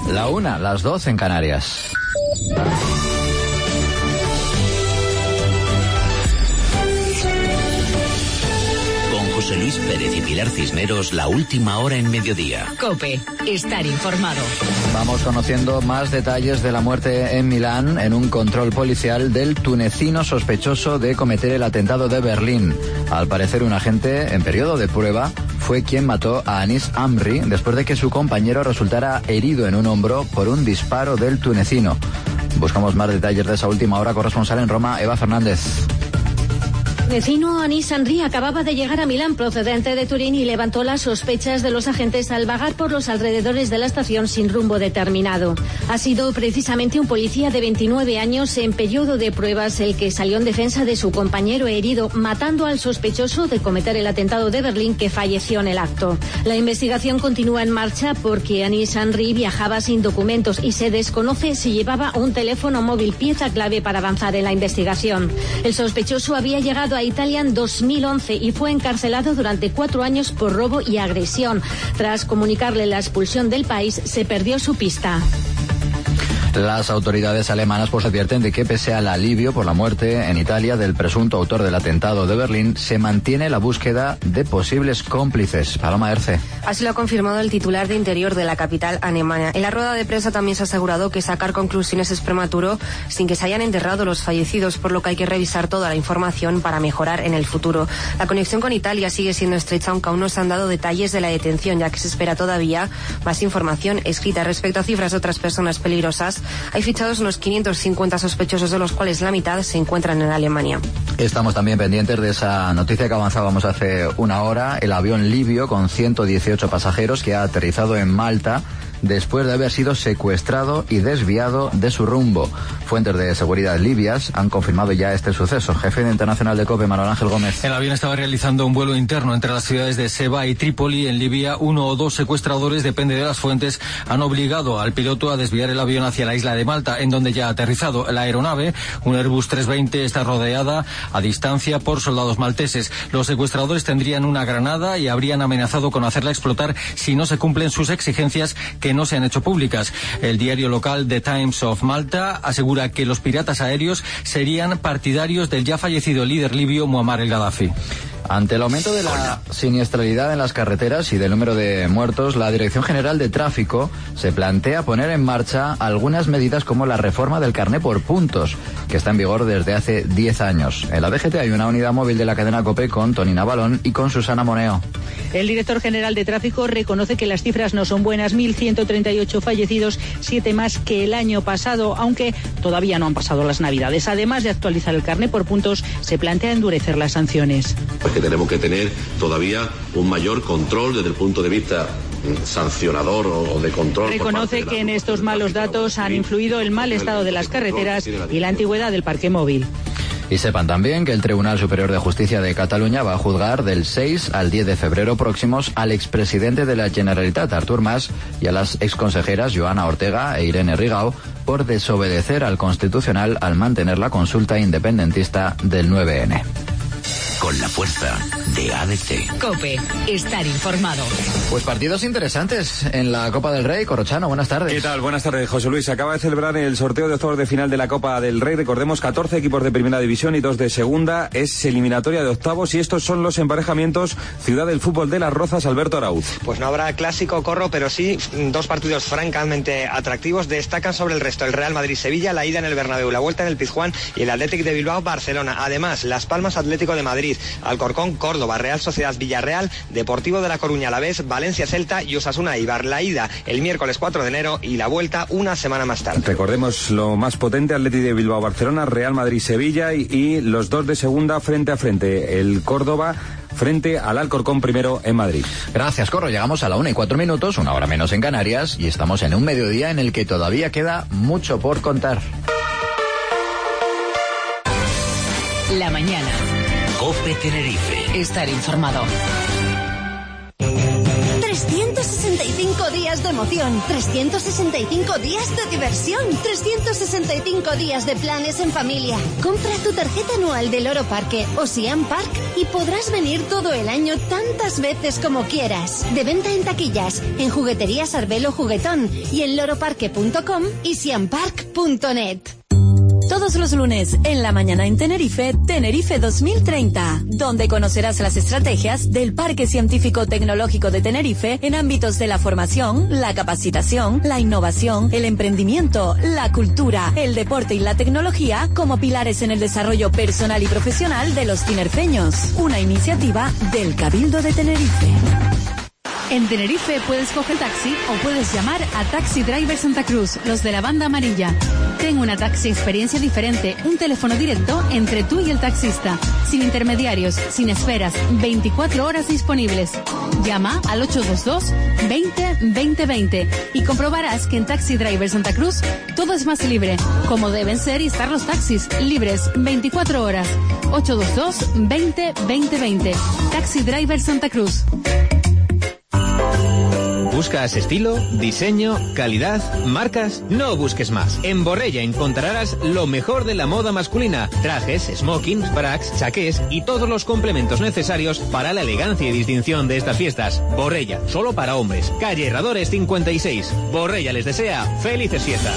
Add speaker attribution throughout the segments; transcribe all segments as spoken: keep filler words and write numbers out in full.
Speaker 1: La una, las doce en Canarias.
Speaker 2: José Luis Pérez y Pilar Cisneros, la última hora en mediodía.
Speaker 3: COPE, estar informado.
Speaker 1: Vamos conociendo más detalles de la muerte en Milán en un control policial del tunecino sospechoso de cometer el atentado de Berlín. Al parecer, un agente en periodo de prueba fue quien mató a Anis Amri después de que su compañero resultara herido en un hombro por un disparo del tunecino. Buscamos más detalles de esa última hora. Corresponsal en Roma, Eva Fernández.
Speaker 4: El vecino Anis Amri acababa de llegar a Milán procedente de Turín y levantó las sospechas de los agentes al vagar por los alrededores de la estación sin rumbo determinado. Ha sido precisamente un policía de veintinueve años en periodo de pruebas el que salió en defensa de su compañero herido, matando al sospechoso de cometer el atentado de Berlín que falleció en el acto. La investigación continúa en marcha porque Anis Amri viajaba sin documentos y se desconoce si llevaba un teléfono móvil, pieza clave para avanzar en la investigación. El sospechoso había llegado a Italia en dos mil once y fue encarcelado durante cuatro años por robo y agresión. Tras comunicarle la expulsión del país, se perdió su pista.
Speaker 1: Las autoridades alemanas pues advierten de que pese al alivio por la muerte en Italia del presunto autor del atentado de Berlín, se mantiene la búsqueda de posibles cómplices. Paloma Erce.
Speaker 5: Así lo ha confirmado el titular de Interior de la capital alemana. En la rueda de prensa también se ha asegurado que sacar conclusiones es prematuro sin que se hayan enterrado los fallecidos, por lo que hay que revisar toda la información para mejorar en el futuro. La conexión con Italia sigue siendo estrecha, aunque aún no se han dado detalles de la detención, ya que se espera todavía más información escrita. Respecto a cifras de otras personas peligrosas, hay fichados unos quinientos cincuenta sospechosos, de los cuales la mitad se encuentran en Alemania.
Speaker 1: Estamos también pendientes de esa noticia que avanzábamos hace una hora. El avión libio con ciento dieciocho pasajeros que ha aterrizado en Malta después de haber sido secuestrado y desviado de su rumbo. Fuentes de seguridad libias han confirmado ya este suceso. Jefe de Internacional de COPE, Manuel Ángel Gómez.
Speaker 6: El avión estaba realizando un vuelo interno entre las ciudades de Seba y Trípoli, en Libia. Uno o dos secuestradores, depende de las fuentes, han obligado al piloto a desviar el avión hacia la isla de Malta, en donde ya ha aterrizado. La aeronave, un Airbus trescientos veinte, está rodeada a distancia por soldados malteses. Los secuestradores tendrían una granada y habrían amenazado con hacerla explotar si no se cumplen sus exigencias, que no se han hecho públicas. El diario local The Times of Malta asegura que los piratas aéreos serían partidarios del ya fallecido líder libio Muammar el Gaddafi.
Speaker 1: Ante el aumento de la siniestralidad en las carreteras y del número de muertos, la Dirección General de Tráfico se plantea poner en marcha algunas medidas como la reforma del carné por puntos, que está en vigor desde hace diez años. En la D G T hay una unidad móvil de la cadena COPE con Tony Navalón y con Susana Moneo.
Speaker 7: El director general de Tráfico reconoce que las cifras no son buenas, mil ciento treinta y ocho fallecidos, siete más que el año pasado, aunque todavía no han pasado las Navidades. Además de actualizar el carné por puntos, se plantea endurecer las sanciones.
Speaker 8: Que tenemos que tener todavía un mayor control desde el punto de vista sancionador o de control.
Speaker 7: Reconoce que en estos malos datos han influido el mal estado de las carreteras y la antigüedad del parque móvil.
Speaker 1: Y sepan también que el Tribunal Superior de Justicia de Cataluña va a juzgar del seis al diez de febrero próximos al expresidente de la Generalitat, Artur Mas, y a las exconsejeras Joana Ortega e Irene Rigau por desobedecer al Constitucional al mantener la consulta independentista del nueve ene.
Speaker 2: Con la fuerza de A D C.
Speaker 3: COPE, estar informado.
Speaker 1: Pues partidos interesantes en la Copa del Rey. Corrochano, buenas tardes.
Speaker 9: ¿Qué tal? Buenas tardes, José Luis. Acaba de celebrar el sorteo de octavos de final de la Copa del Rey. Recordemos, catorce equipos de primera división y dos de segunda. Es eliminatoria de octavos y estos son los emparejamientos. Ciudad del Fútbol de Las Rozas, Alberto Arauz.
Speaker 10: Pues no habrá clásico, Corro, pero sí dos partidos francamente atractivos. Destacan sobre el resto el Real Madrid-Sevilla, la ida en el Bernabéu, la vuelta en el Pizjuán y el Athletic de Bilbao-Barcelona. Además, Las Palmas Atlético de Madrid, Alcorcón, Córdoba, Real Sociedad Villarreal, Deportivo de La Coruña Alavés, Valencia Celta y Osasuna Eibar. La ida el miércoles cuatro de enero y la vuelta una semana más tarde.
Speaker 9: Recordemos lo más potente: Athletic de Bilbao, Barcelona, Real Madrid, Sevilla y, y los dos de segunda frente a frente. El Córdoba frente al Alcorcón primero en Madrid.
Speaker 1: Gracias, Corro. Llegamos a la una y cuatro minutos, una hora menos en Canarias, y estamos en un mediodía en el que todavía queda mucho por contar.
Speaker 3: La mañana.
Speaker 2: COPE Tenerife.
Speaker 3: Estar informado.
Speaker 11: trescientos sesenta sesenta y cinco días de emoción, trescientos sesenta y cinco días de diversión, trescientos sesenta y cinco días de planes en familia. Compra tu tarjeta anual del Loro Parque o Siam Park y podrás venir todo el año tantas veces como quieras. De venta en taquillas, en Jugueterías Arbelo Juguetón y en loroparque punto com y siampark punto net.
Speaker 12: Todos los lunes, en la mañana en Tenerife, Tenerife dos mil treinta, donde conocerás las estrategias del Parque Científico Tecnológico de Tenerife en ámbitos de la formación, la capacitación, la innovación, el emprendimiento, la cultura, el deporte y la tecnología como pilares en el desarrollo personal y profesional de los tinerfeños. Una iniciativa del Cabildo de Tenerife.
Speaker 13: En Tenerife puedes coger taxi o puedes llamar a Taxi Driver Santa Cruz, los de la banda amarilla. Ten una taxi experiencia diferente, un teléfono directo entre tú y el taxista, sin intermediarios, sin esperas, veinticuatro horas disponibles. Llama al ocho dos dos, veinte, veinte, veinte y comprobarás que en Taxi Driver Santa Cruz todo es más libre, como deben ser y estar los taxis, libres, veinticuatro horas. ocho dos dos, veinte, veinte, veinte. Taxi Driver Santa Cruz.
Speaker 14: ¿Buscas estilo, diseño, calidad, marcas? No busques más. En Borrella encontrarás lo mejor de la moda masculina. Trajes, smokings, fracs, chaqués y todos los complementos necesarios para la elegancia y distinción de estas fiestas. Borrella, solo para hombres. Calle Herradores cincuenta y seis. Borrella les desea felices fiestas.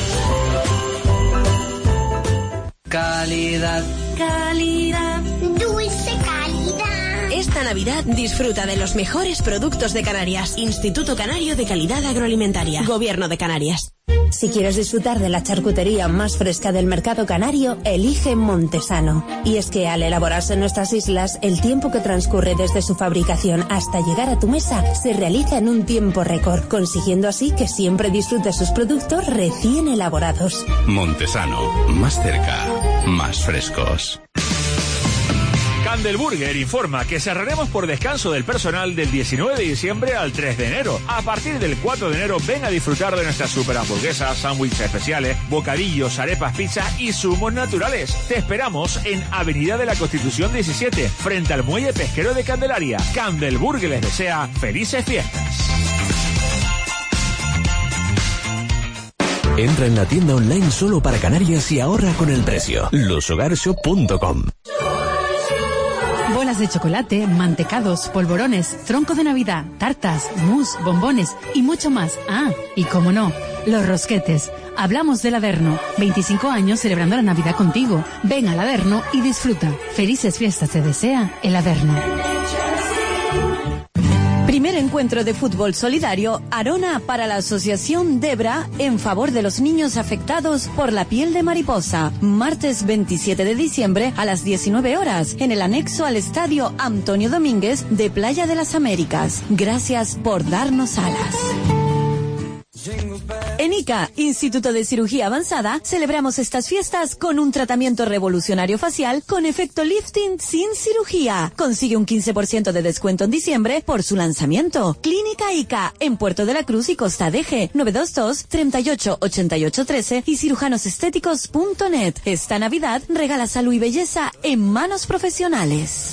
Speaker 15: Calidad.
Speaker 16: Calidad. Dulce calidad. Esta Navidad disfruta de los mejores productos de Canarias. Instituto Canario de Calidad Agroalimentaria. Gobierno de Canarias.
Speaker 17: Si quieres disfrutar de la charcutería más fresca del mercado canario, elige Montesano. Y es que al elaborarse en nuestras islas, el tiempo que transcurre desde su fabricación hasta llegar a tu mesa se realiza en un tiempo récord, consiguiendo así que siempre disfrutes sus productos recién elaborados.
Speaker 18: Montesano, más cerca, más frescos.
Speaker 19: Candelburger informa que cerraremos por descanso del personal del diecinueve de diciembre al tres de enero. A partir del cuatro de enero ven a disfrutar de nuestras super hamburguesas, sándwiches especiales, bocadillos, arepas, pizza y zumos naturales. Te esperamos en Avenida de la Constitución diecisiete, frente al Muelle Pesquero de Candelaria. Candelburger les desea felices fiestas.
Speaker 20: Entra en la tienda online solo para Canarias y ahorra con el precio. los hogar shop punto com.
Speaker 13: Bolas de chocolate, mantecados, polvorones, tronco de Navidad, tartas, mousse, bombones y mucho más. Ah, y cómo no, los rosquetes. Hablamos del Averno. veinticinco años celebrando la Navidad contigo. Ven al Averno y disfruta. Felices fiestas te desea el Averno.
Speaker 12: Primer encuentro de fútbol solidario Arona para la Asociación Debra en favor de los niños afectados por la piel de mariposa. Martes veintisiete de diciembre a las diecinueve horas en el anexo al Estadio Antonio Domínguez de Playa de las Américas. Gracias por darnos alas. En I C A, Instituto de Cirugía Avanzada, celebramos estas fiestas con un tratamiento revolucionario facial con efecto lifting sin cirugía. Consigue un quince por ciento de descuento en diciembre por su lanzamiento. Clínica I C A, en Puerto de la Cruz y Costa de Eje, nueve dos dos, treinta y ocho, ochenta y ocho, trece y cirujanosestéticos punto net. Esta Navidad regala salud y belleza en manos profesionales.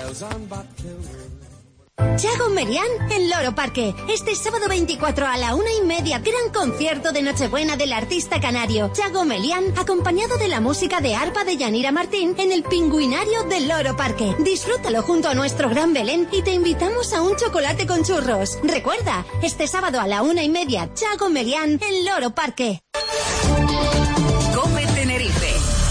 Speaker 11: Chago Melián en Loro Parque. Este sábado veinticuatro a la una y media, gran concierto de Nochebuena del artista canario Chago Melián, acompañado de la música de arpa de Yanira Martín en el Pingüinario del Loro Parque. Disfrútalo junto a nuestro gran Belén y te invitamos a un chocolate con churros. Recuerda, este sábado a la una y media, Chago Melián en Loro Parque.
Speaker 3: Cope Tenerife.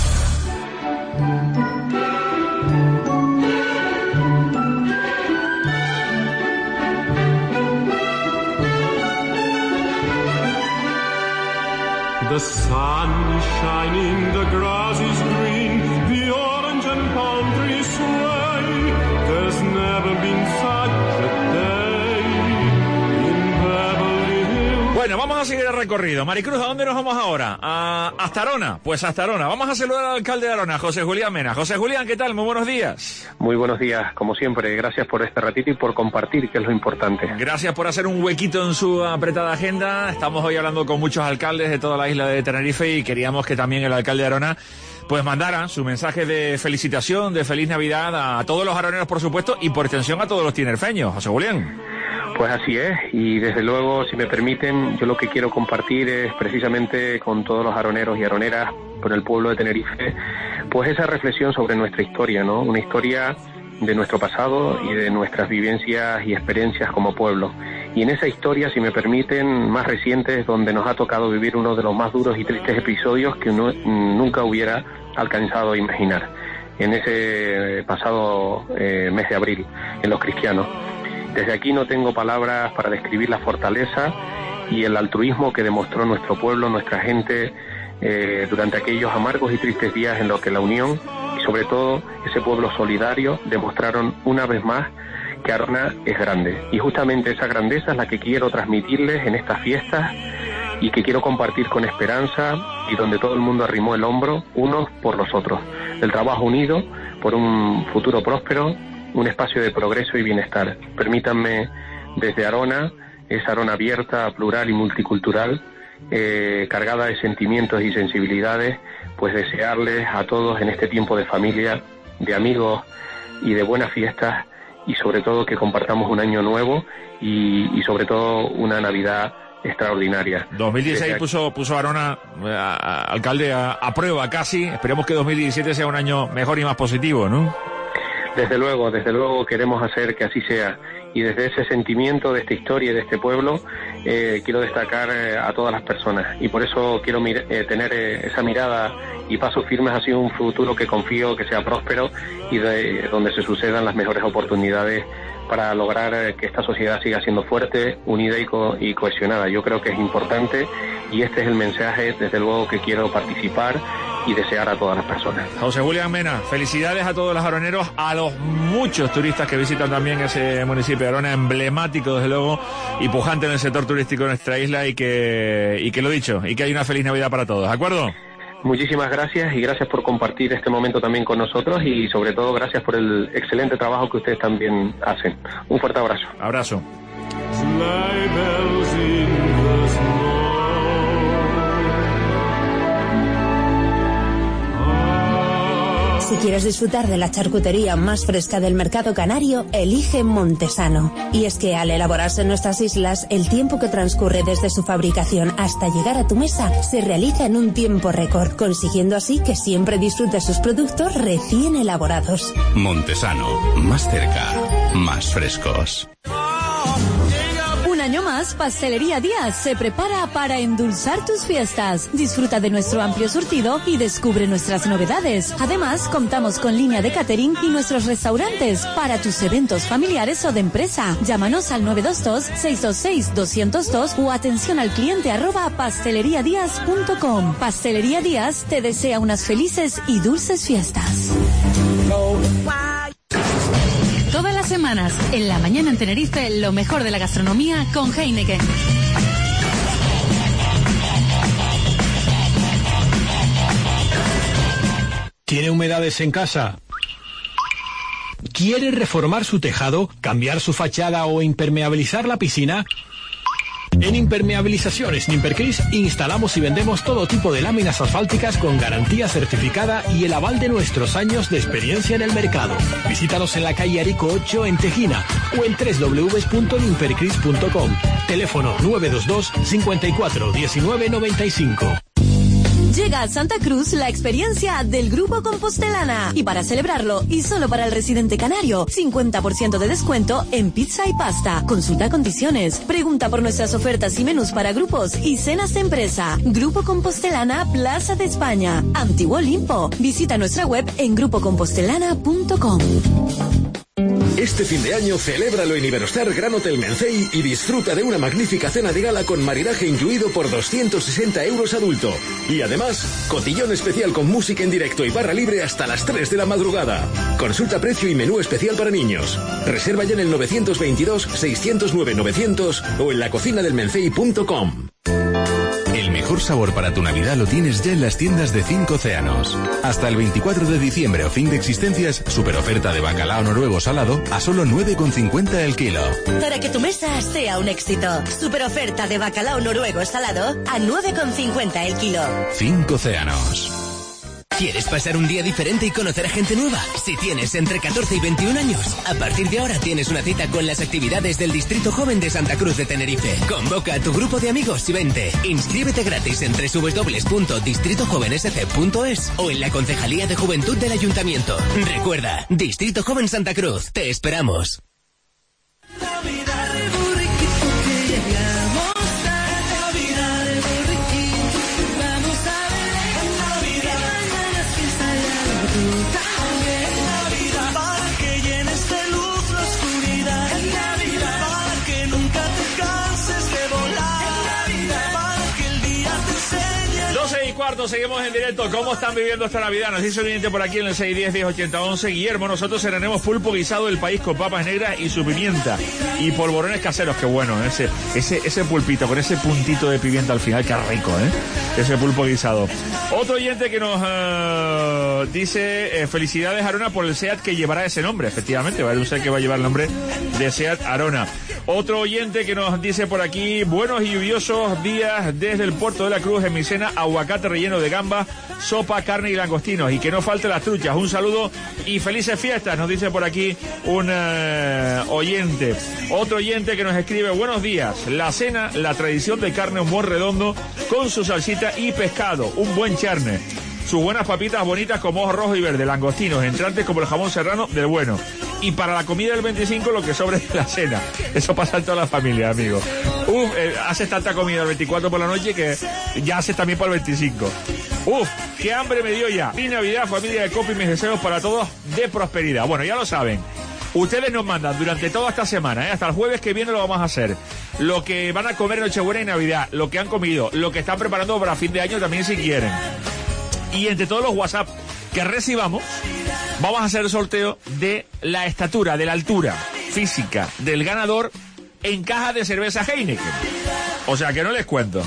Speaker 21: The sun is shining, the grass is green, the orange and palm trees sway. There's never been such a day in Beverly Hills.
Speaker 19: Bueno, vamos a seguir el recorrido. Maricruz, ¿a dónde nos vamos ahora? ¿A hasta Arona? Pues hasta Arona. Vamos a saludar al alcalde de Arona, José Julián Mena. José Julián, ¿qué tal? Muy buenos días.
Speaker 22: Muy buenos días, como siempre. Gracias por este ratito y por compartir, que es lo importante.
Speaker 19: Gracias por hacer un huequito en su apretada agenda. Estamos hoy hablando con muchos alcaldes de toda la isla de Tenerife y queríamos que también el alcalde de Arona pues mandara su mensaje de felicitación, de feliz Navidad a todos los aroneros, por supuesto, y por extensión a todos los tinerfeños. José Julián.
Speaker 22: Pues así es, y desde luego, si me permiten, yo lo que quiero compartir es precisamente con todos los aroneros y aroneras, con el pueblo de Tenerife, pues esa reflexión sobre nuestra historia, ¿no? Una historia de nuestro pasado y de nuestras vivencias y experiencias como pueblo. Y en esa historia, si me permiten, más reciente, es donde nos ha tocado vivir uno de los más duros y tristes episodios que uno nunca hubiera alcanzado a imaginar, en ese pasado eh, mes de abril, en los cristianos. Desde aquí no tengo palabras para describir la fortaleza y el altruismo que demostró nuestro pueblo, nuestra gente, eh, durante aquellos amargos y tristes días en los que la unión y sobre todo ese pueblo solidario demostraron una vez más que Arona es grande. Y justamente esa grandeza es la que quiero transmitirles en estas fiestas y que quiero compartir con esperanza, y donde todo el mundo arrimó el hombro unos por los otros. El trabajo unido por un futuro próspero, un espacio de progreso y bienestar. Permítanme, desde Arona, esa Arona abierta, plural y multicultural, eh, cargada de sentimientos y sensibilidades, pues desearles a todos en este tiempo de familia, de amigos y de buenas fiestas, y sobre todo que compartamos un año nuevo y, y sobre todo una Navidad extraordinaria.
Speaker 19: dos mil dieciséis puso, puso Arona, a, a, alcalde, a, a prueba casi. Esperemos que dos mil diecisiete sea un año mejor y más positivo, ¿no?
Speaker 22: Desde luego, desde luego queremos hacer que así sea. Y desde ese sentimiento de esta historia y de este pueblo, eh, quiero destacar eh, a todas las personas. Y por eso quiero mir- eh, tener eh, esa mirada y pasos firmes hacia un futuro que confío que sea próspero y de, donde se sucedan las mejores oportunidades para lograr eh, que esta sociedad siga siendo fuerte, unida y, co- y cohesionada. Yo creo que es importante, y este es el mensaje, desde luego, que quiero participar y desear a todas las personas.
Speaker 19: José Julián Mena, felicidades a todos los aroneros, a los muchos turistas que visitan también ese municipio de Arona, emblemático desde luego y pujante en el sector turístico de nuestra isla, y que, y que lo dicho, y que hay una feliz Navidad para todos, ¿de acuerdo?
Speaker 22: Muchísimas gracias, y gracias por compartir este momento también con nosotros, y sobre todo gracias por el excelente trabajo que ustedes también hacen. Un fuerte abrazo.
Speaker 19: Abrazo.
Speaker 17: Si quieres disfrutar de la charcutería más fresca del mercado canario, elige Montesano. Y es que al elaborarse en nuestras islas, el tiempo que transcurre desde su fabricación hasta llegar a tu mesa se realiza en un tiempo récord, consiguiendo así que siempre disfrutes sus productos recién elaborados.
Speaker 18: Montesano, más cerca, más frescos.
Speaker 12: Un año más, Pastelería Díaz se prepara para endulzar tus fiestas. Disfruta de nuestro amplio surtido y descubre nuestras novedades. Además, contamos con línea de catering y nuestros restaurantes para tus eventos familiares o de empresa. Llámanos al nueve dos dos, seis dos seis, dos cero dos o atención al cliente arroba pastelería díaz punto com. Pastelería Díaz te desea unas felices y dulces fiestas.
Speaker 13: Todas las semanas, en la mañana en Tenerife, lo mejor de la gastronomía con Heineken.
Speaker 4: ¿Tiene humedades en casa? ¿Quiere reformar su tejado, cambiar su fachada o impermeabilizar la piscina? En Impermeabilizaciones Nimpercris instalamos y vendemos todo tipo de láminas asfálticas con garantía certificada y el aval de nuestros años de experiencia en el mercado. Visítanos en la calle Arico ocho en Tejina o en doble u doble u doble u punto nimpercris punto com. Teléfono nueve dos dos, cincuenta y cuatro, diecinueve noventa y cinco.
Speaker 12: Llega a Santa Cruz la experiencia del Grupo Compostelana. Y para celebrarlo, y solo para el residente canario, cincuenta por ciento de descuento en pizza y pasta. Consulta condiciones. Pregunta por nuestras ofertas y menús para grupos y cenas de empresa. Grupo Compostelana, Plaza de España. Antiguo Olimpo. Visita nuestra web en grupo compostelana punto com.
Speaker 5: Este fin de año celébralo en Iberostar Gran Hotel Mencey y disfruta de una magnífica cena de gala con maridaje incluido por doscientos sesenta euros adulto. Y además, cotillón especial con música en directo y barra libre hasta las tres de la madrugada. Consulta precio y menú especial para niños. Reserva ya en el nueve dos dos, seis cero nueve, novecientos o en la cocina del mencey punto com.
Speaker 18: El mejor sabor para tu Navidad lo tienes ya en las tiendas de Cinco Océanos. Hasta el veinticuatro de diciembre o fin de existencias, super oferta de bacalao noruego salado a solo nueve con cincuenta el kilo.
Speaker 16: Para que tu mesa sea un éxito. Super oferta de bacalao noruego salado a nueve con cincuenta el kilo.
Speaker 18: Cinco Océanos.
Speaker 6: ¿Quieres pasar un día diferente y conocer a gente nueva? Si tienes entre catorce y veintiún años, a partir de ahora tienes una cita con las actividades del Distrito Joven de Santa Cruz de Tenerife. Convoca a tu grupo de amigos y vente. Inscríbete gratis en doble u doble u doble u punto distrito joven s c punto es o en la Concejalía de Juventud del Ayuntamiento. Recuerda, Distrito Joven Santa Cruz. Te esperamos.
Speaker 19: Cuarto, seguimos en directo. ¿Cómo están viviendo esta Navidad? Nos dice un oyente por aquí en el seis diez, diez ochenta, once. Guillermo, nosotros cenaremos pulpo guisado del país con papas negras y su pimienta y polvorones caseros. Qué bueno, ¿eh? ese, ese, ese pulpito con ese puntito de pimienta al final, qué rico, ¿eh? Ese pulpo guisado. Otro oyente que nos uh, dice eh, felicidades Arona por el SEAT que llevará ese nombre. Efectivamente, va a haber un SEAT que va a llevar el nombre de SEAT Arona. Otro oyente que nos dice por aquí, buenos y lluviosos días desde el Puerto de la Cruz en mi cena, aguacate relleno de gamba, sopa, carne y langostinos, y que no falte las truchas. Un saludo y felices fiestas, nos dice por aquí un uh, oyente. Otro oyente que nos escribe, buenos días, la cena, la tradición de carne, un buen redondo con su salsita y pescado, un buen charne, sus buenas papitas bonitas como ojos rojo y verde, langostinos, entrantes como el jamón serrano del bueno. Y para la comida del veinticinco lo que sobre de la cena. Eso pasa en toda la familia, amigos. Uf, eh, haces tanta comida el veinticuatro por la noche que ya haces también para el veinticinco. Uf, qué hambre me dio ya. Mi Navidad, familia de Copa, y mis deseos para todos de prosperidad. Bueno, ya lo saben. Ustedes nos mandan durante toda esta semana, ¿eh? Hasta el jueves que viene lo vamos a hacer. Lo que van a comer en Nochebuena y Navidad, lo que han comido, lo que están preparando para fin de año también si quieren. Y entre todos los WhatsApp que recibamos, vamos a hacer el sorteo de la estatura, de la altura física del ganador en caja de cerveza Heineken. O sea que no les cuento.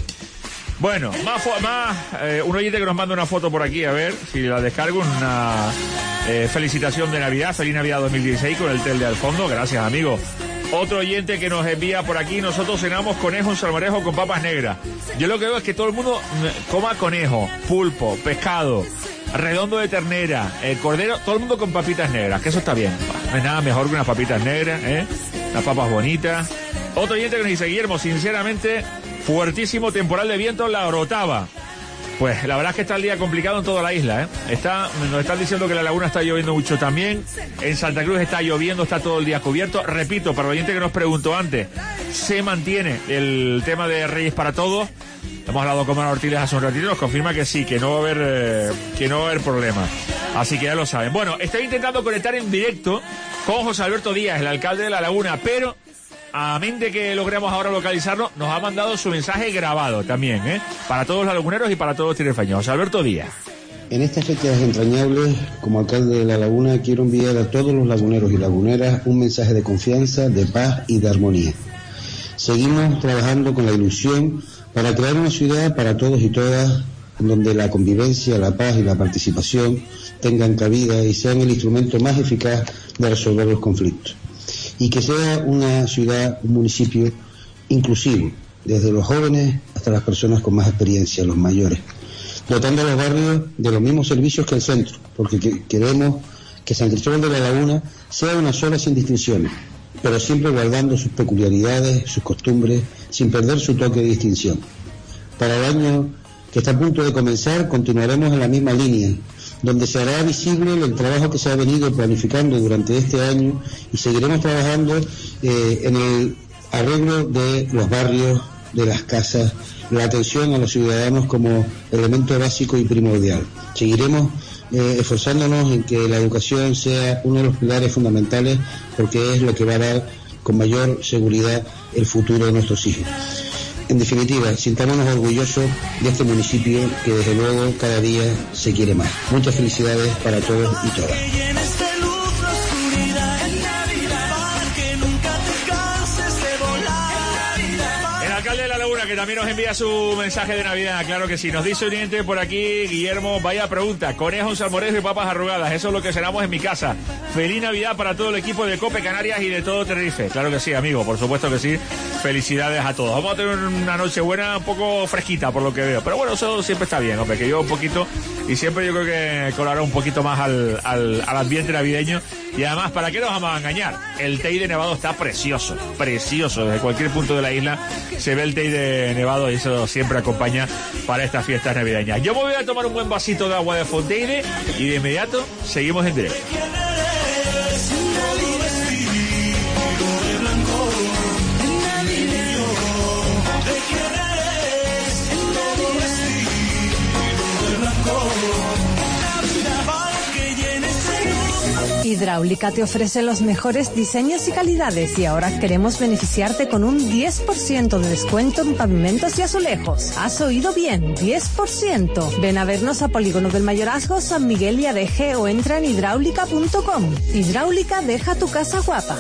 Speaker 19: Bueno, más, más eh, un oyente que nos manda una foto por aquí, a ver si la descargo, una eh, felicitación de Navidad, feliz Navidad dos mil dieciséis con el telde al fondo, gracias amigo. Otro oyente que nos envía por aquí, nosotros cenamos conejo en salmorejo con papas negras. Yo lo que veo es que todo el mundo coma conejo, pulpo, pescado, redondo de ternera, eh, cordero, todo el mundo con papitas negras, que eso está bien. No es nada mejor que unas papitas negras, ¿eh? Unas papas bonitas. Otro oyente que nos dice, Guillermo, sinceramente, fuertísimo temporal de viento en la Orotava. Pues la verdad es que está el día complicado en toda la isla, ¿eh? Está, nos están diciendo que la laguna está lloviendo mucho también. En Santa Cruz está lloviendo, está todo el día cubierto. Repito, para el oyente que nos preguntó antes, se mantiene el tema de Reyes para Todos. Hemos hablado con Manuel Ortiles hace un ratito, nos confirma que sí, que no va a haber, eh, que no va a haber problema. Así que ya lo saben. Bueno, estoy intentando conectar en directo con José Alberto Díaz, el alcalde de La Laguna, pero a mente que logremos ahora localizarlo, nos ha mandado su mensaje grabado también, ¿eh? Para todos los laguneros y para todos los tinerfeños. José Alberto Díaz.
Speaker 8: En estas fechas entrañables, como alcalde de La Laguna, quiero enviar a todos los laguneros y laguneras un mensaje de confianza, de paz y de armonía. Seguimos trabajando con la ilusión para crear una ciudad para todos y todas, en donde la convivencia, la paz y la participación tengan cabida y sean el instrumento más eficaz de resolver los conflictos. Y que sea una ciudad, un municipio inclusivo, desde los jóvenes hasta las personas con más experiencia, los mayores, dotando a los barrios de los mismos servicios que el centro, porque que, queremos que San Cristóbal de la Laguna sea una sola sin distinciones, pero siempre guardando sus peculiaridades, sus costumbres, sin perder su toque de distinción. Para el año que está a punto de comenzar, continuaremos en la misma línea, donde se hará visible el trabajo que se ha venido planificando durante este año y seguiremos trabajando eh, en el arreglo de los barrios, de las casas, la atención a los ciudadanos como elemento básico y primordial. Seguiremos eh, esforzándonos en que la educación sea uno de los pilares fundamentales, porque es lo que va a dar con mayor seguridad el futuro de nuestros hijos. En definitiva, sintámonos orgullosos de este municipio que desde luego cada día se quiere más. Muchas felicidades para todos y todas.
Speaker 19: de La Laguna, que también nos envía su mensaje de Navidad. Claro que sí. Nos dice un oyente por aquí, Guillermo, vaya pregunta. Conejo, salmorejo y papas arrugadas. Eso es lo que cenamos en mi casa. Feliz Navidad para todo el equipo de COPE Canarias y de todo Tenerife. Claro que sí, amigo. Por supuesto que sí. Felicidades a todos. Vamos a tener una noche buena, un poco fresquita por lo que veo. Pero bueno, eso siempre está bien, hombre. Que yo un poquito, y siempre yo creo que colará un poquito más al, al, al ambiente navideño. Y además, ¿para qué nos vamos a engañar? El Teide Nevado está precioso, precioso. Desde cualquier punto de la isla se ve el Teide Nevado y eso siempre acompaña para estas fiestas navideñas. Yo me voy a tomar un buen vasito de agua de Fonteide y de inmediato seguimos en directo.
Speaker 7: Hidráulica te ofrece los mejores diseños y calidades y ahora queremos beneficiarte con un diez por ciento de descuento en pavimentos y azulejos. ¿Has oído bien? diez por ciento. Ven a vernos a Polígono del Mayorazgo, San Miguel y Adeje o entra en hidráulica punto com. Hidráulica deja tu casa guapa.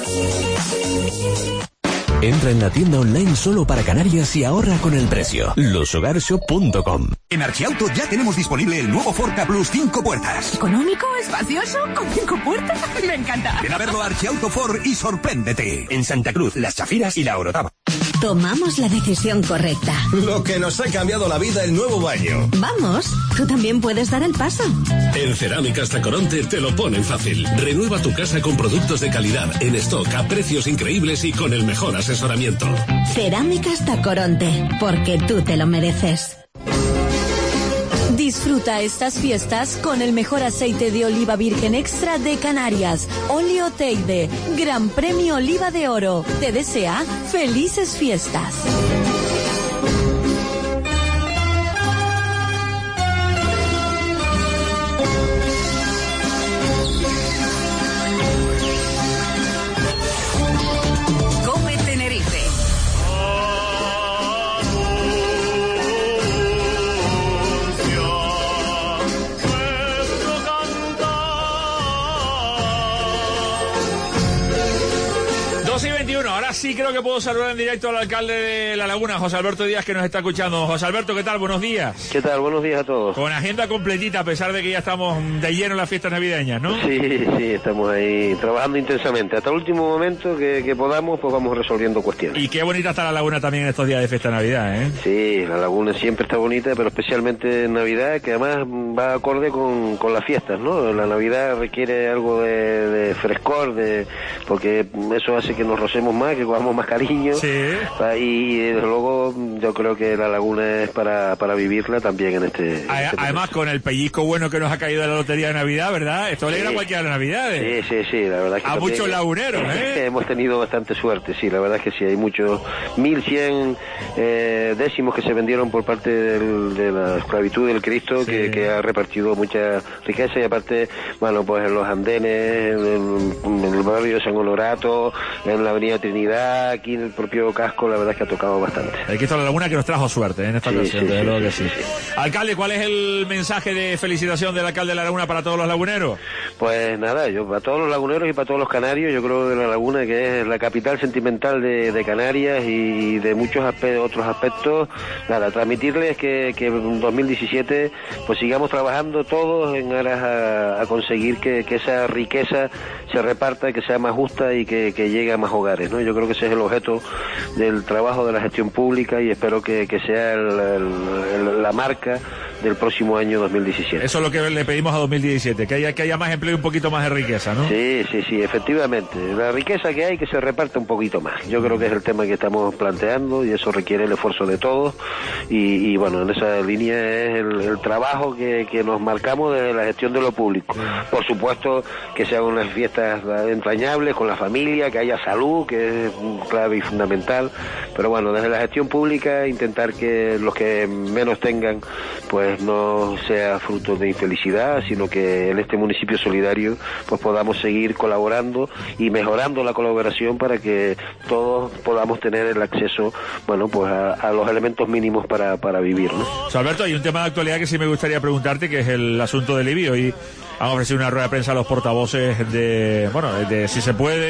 Speaker 20: Entra en la tienda online solo para Canarias y ahorra con el precio. los hogar shop punto com.
Speaker 10: En Archiauto ya tenemos disponible el nuevo Ford Ka Plus cinco puertas.
Speaker 23: ¿Económico? ¿Espacioso? ¿Con cinco puertas? Me encanta.
Speaker 10: Ven a verlo a Archiauto Ford y sorpréndete. En Santa Cruz, Las Chafiras y La Orotava.
Speaker 16: Tomamos la decisión correcta.
Speaker 24: Lo que nos ha cambiado la vida, el nuevo baño.
Speaker 16: Vamos, tú también puedes dar el paso.
Speaker 25: En Cerámicas Tacoronte te lo ponen fácil. Renueva tu casa con productos de calidad, en stock, a precios increíbles y con el mejor asesoramiento.
Speaker 16: Cerámicas Tacoronte, porque tú te lo mereces.
Speaker 12: Disfruta estas fiestas con el mejor aceite de oliva virgen extra de Canarias. Óleo Teide, Gran Premio Oliva de Oro. Te desea felices fiestas.
Speaker 3: Cope Tenerife.
Speaker 19: dos y veintiuno, ahora sí creo que puedo saludar en directo al alcalde de La Laguna, José Alberto Díaz, que nos está escuchando. José Alberto, ¿qué tal? Buenos días.
Speaker 26: ¿Qué tal? Buenos días a todos.
Speaker 19: Con agenda completita, a pesar de que ya estamos de lleno en las fiestas navideñas, ¿no?
Speaker 26: Sí, sí, estamos ahí trabajando intensamente. Hasta el último momento que, que podamos, pues vamos resolviendo cuestiones.
Speaker 19: Y qué bonita está La Laguna también en estos días de fiesta de Navidad, ¿eh?
Speaker 26: Sí, La Laguna siempre está bonita, pero especialmente en Navidad, que además va acorde con, con las fiestas, ¿no? La Navidad requiere algo de, de frescor, de porque eso hace que nos rocemos más, que cojamos más cariño.
Speaker 19: Sí.
Speaker 26: Y desde luego yo creo que La Laguna es para, para vivirla también en este...
Speaker 19: A,
Speaker 26: este
Speaker 19: además, con el pellizco bueno que nos ha caído de la lotería de Navidad, ¿verdad? Esto alegra
Speaker 26: sí.
Speaker 19: cualquiera de Navidades.
Speaker 26: Sí, sí, sí, la verdad que
Speaker 19: a muchos laguneros, ¿eh?
Speaker 26: Hemos tenido bastante suerte, sí, la verdad es que sí, hay muchos, mil cien eh, décimos que se vendieron por parte del, de la esclavitud del Cristo, sí. que, que ha repartido mucha riqueza y aparte, bueno, pues en los andenes, en, en el barrio de San Honorato, en la avenida Trinidad, aquí en el propio casco, la verdad es que ha tocado bastante.
Speaker 19: Aquí está La Laguna que nos trajo suerte en esta
Speaker 26: sí,
Speaker 19: ocasión,
Speaker 26: sí,
Speaker 19: desde
Speaker 26: sí,
Speaker 19: luego que
Speaker 26: sí,
Speaker 19: sí.
Speaker 26: sí.
Speaker 19: Alcalde, ¿cuál es el mensaje de felicitación del alcalde de La Laguna para todos los laguneros?
Speaker 26: Pues nada, yo para todos los laguneros y para todos los canarios, yo creo que La Laguna, que es la capital sentimental de, de Canarias y de muchos aspe- otros aspectos, nada, transmitirles que, que en dos mil diecisiete pues sigamos trabajando todos en aras a, a conseguir que, que esa riqueza se reparta, que sea más justa y que, que llegue a más hogares, ¿no? Yo creo que ese es el objeto del trabajo de la gestión pública y espero que, que sea el, el, el, la marca del próximo año dos mil diecisiete.
Speaker 19: Eso es lo que le pedimos a dos mil diecisiete, que haya, que haya más empleo y un poquito más de riqueza, ¿no?
Speaker 26: Sí, sí, sí, efectivamente. La riqueza que hay, que se reparte un poquito más. Yo creo que es el tema que estamos planteando y eso requiere el esfuerzo de todos y, y bueno, en esa línea es el, el trabajo que, que nos marcamos desde la gestión de lo público. Por supuesto que sean unas fiestas entrañables con la familia, que haya salud, que es clave y fundamental, pero bueno, desde la gestión pública intentar que los que menos tengan pues no sea fruto de infelicidad, sino que en este municipio solidario pues podamos seguir colaborando y mejorando la colaboración para que todos podamos tener el acceso, bueno, pues a, a los elementos mínimos para, para vivir, ¿no?
Speaker 19: So, Alberto, hay un tema de actualidad que sí me gustaría preguntarte, que es el asunto del I B I. Hoy han ofrecido una rueda de prensa a los portavoces de, bueno, de si se puede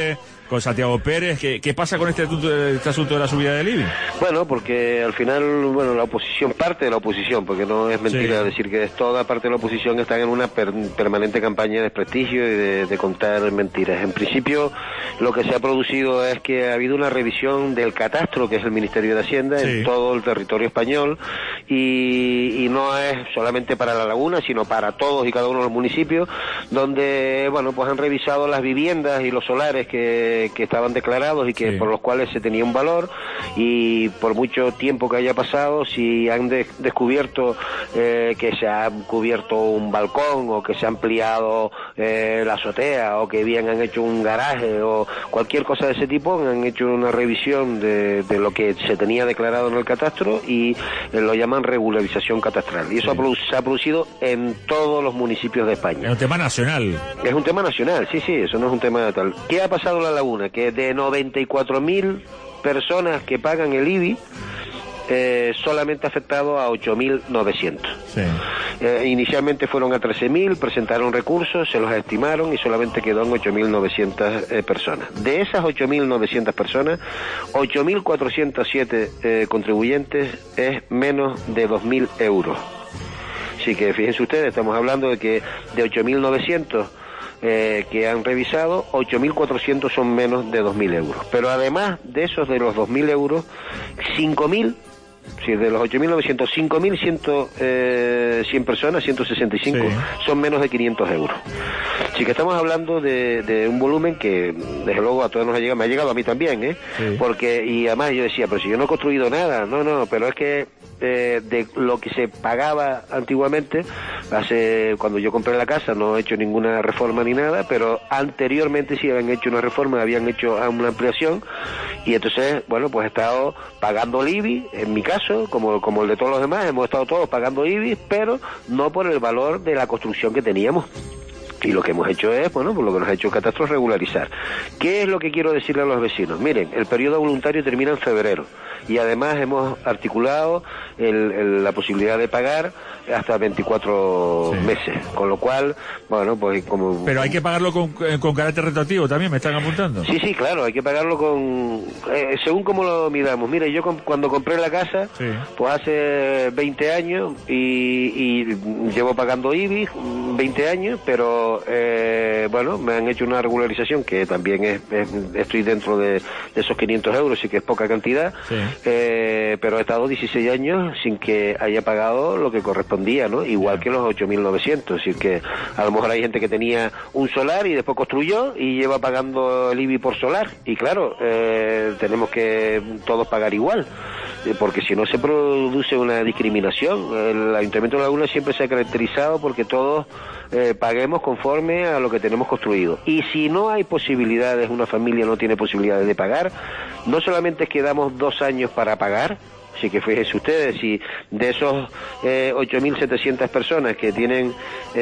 Speaker 19: con Santiago Pérez. ¿Qué, qué pasa con este, este asunto de la subida del I B I?
Speaker 26: Bueno, porque al final, bueno, la oposición, parte de la oposición, porque no es mentira sí. decir que es toda parte de la oposición, están en una per, permanente campaña de desprestigio y de, de contar mentiras. En principio, lo que se ha producido es que ha habido una revisión del catastro, que es el Ministerio de Hacienda, sí. en todo el territorio español, y, y no es solamente para La Laguna, sino para todos y cada uno de los municipios, donde, bueno, pues han revisado las viviendas y los solares que, que estaban declarados y que sí. por los cuales se tenía un valor, y por mucho tiempo que haya pasado, si han de, descubierto eh, que se ha cubierto un balcón o que se ha ampliado eh, la azotea o que bien han hecho un garaje o cualquier cosa de ese tipo, han hecho una revisión de, de lo que se tenía declarado en el catastro y eh, lo llaman regularización catastral, y eso sí. ha, produ se ha producido en todos los municipios de España.
Speaker 19: Es un tema nacional.
Speaker 26: Es un tema nacional, sí, sí, eso no es un tema tal. ¿Qué ha pasado en La Laguna? Que de noventa y cuatro mil personas que pagan el I B I, eh, solamente ha afectado a ocho mil novecientos. Sí. Eh, inicialmente fueron a trece mil, presentaron recursos, se los estimaron y solamente quedó en ocho mil novecientas eh, personas. De esas ocho mil novecientas personas, ocho mil cuatrocientos siete eh, contribuyentes es menos de dos mil euros. Así que fíjense ustedes, estamos hablando de que de ocho mil novecientos Eh, que han revisado, ocho mil cuatrocientos son menos de dos mil euros. Pero además de esos, de los dos mil euros, cinco mil, sí, de los ocho mil novecientos, cinco mil cien personas, ciento sesenta y cinco, sí. son menos de quinientos euros. Así que estamos hablando de, de un volumen que, desde luego, a todos nos ha llegado, me ha llegado a mí también, ¿eh? Sí. Porque, y además yo decía, pero si yo no he construido nada, no, no, pero es que eh, de lo que se pagaba antiguamente, hace, cuando yo compré la casa, no he hecho ninguna reforma ni nada, pero anteriormente sí habían hecho una reforma, habían hecho una ampliación, y entonces, bueno, pues he estado pagando el I B I, en mi caso, como, como el de todos los demás, hemos estado todos pagando I B I, pero no por el valor de la construcción que teníamos. Y lo que hemos hecho es, bueno, pues lo que nos ha hecho el catastro es regularizar. ¿Qué es lo que quiero decirle a los vecinos? Miren, el periodo voluntario termina en febrero y además hemos articulado el, el, la posibilidad de pagar hasta veinticuatro sí. meses, con lo cual, bueno, pues como...
Speaker 19: Pero hay que pagarlo con, con carácter retroactivo también, me están apuntando.
Speaker 26: Sí, sí, claro, hay que pagarlo con... Eh, según como lo midamos. Mire, yo con, cuando compré la casa, sí. pues hace veinte años y, y llevo pagando I B I veinte años, pero eh, bueno, me han hecho una regularización que también es, es estoy dentro de, de esos quinientos euros, sí que es poca cantidad, sí. eh, pero he estado dieciséis años sin que haya pagado lo que correspondía, ¿no? Igual que los ocho mil novecientos, así que a lo mejor hay gente que tenía un solar y después construyó y lleva pagando el I B I por solar, y claro, eh, tenemos que todos pagar igual, porque si no se produce una discriminación. El Ayuntamiento de La Laguna siempre se ha caracterizado porque todos eh, paguemos conforme a lo que tenemos construido, y si no hay posibilidades, una familia no tiene posibilidades de pagar, no solamente es que damos dos años para pagar. Así que fíjense ustedes, si de esos eh, ocho mil setecientas personas que tienen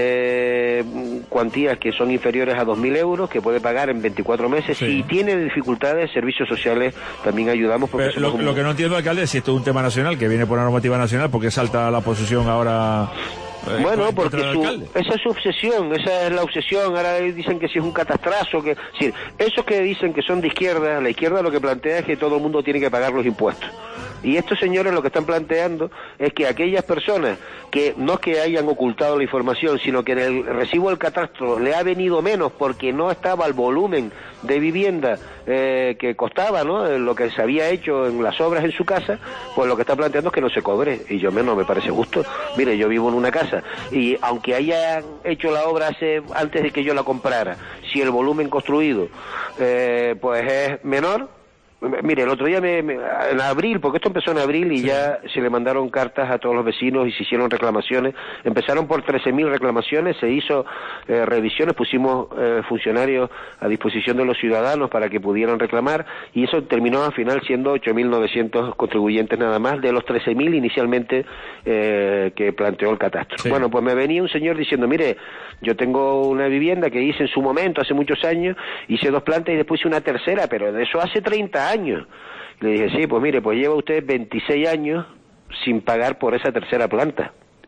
Speaker 26: eh, cuantías que son inferiores a dos mil euros, que puede pagar en veinticuatro meses, sí. si tiene dificultades, servicios sociales también ayudamos. Porque
Speaker 19: Pero lo, un... lo que no entiendo, alcalde, es si esto es un tema nacional, que viene por una normativa nacional, porque salta la posición ahora... Eh,
Speaker 26: bueno, porque su, esa es su obsesión, esa es la obsesión. Ahora dicen que si es un catastrazo, que, es decir, esos que dicen que son de izquierda, la izquierda lo que plantea es que todo el mundo tiene que pagar los impuestos. Y estos señores lo que están planteando es que aquellas personas que no es que hayan ocultado la información, sino que en el recibo del catastro le ha venido menos porque no estaba el volumen de vivienda eh, que costaba, ¿no? Lo que se había hecho en las obras en su casa, pues lo que está planteando es que no se cobre, y yo me, no me parece justo. Mire, yo vivo en una casa y aunque hayan hecho la obra hace, antes de que yo la comprara, si el volumen construido eh, pues es menor. Mire, el otro día, me, me, en abril, porque esto empezó en abril y sí. ya se le mandaron cartas a todos los vecinos y se hicieron reclamaciones. Empezaron por trece mil reclamaciones, se hizo eh, revisiones, pusimos eh, funcionarios a disposición de los ciudadanos para que pudieran reclamar, y eso terminó al final siendo ocho mil novecientos contribuyentes nada más, de los trece mil inicialmente eh, que planteó el catastro. Sí. Bueno, pues me venía un señor diciendo, mire, yo tengo una vivienda que hice en su momento, hace muchos años, hice dos plantas y después hice una tercera, pero de eso hace treinta años. Le dije, sí, pues mire, pues lleva usted veintiséis años sin pagar por esa tercera planta.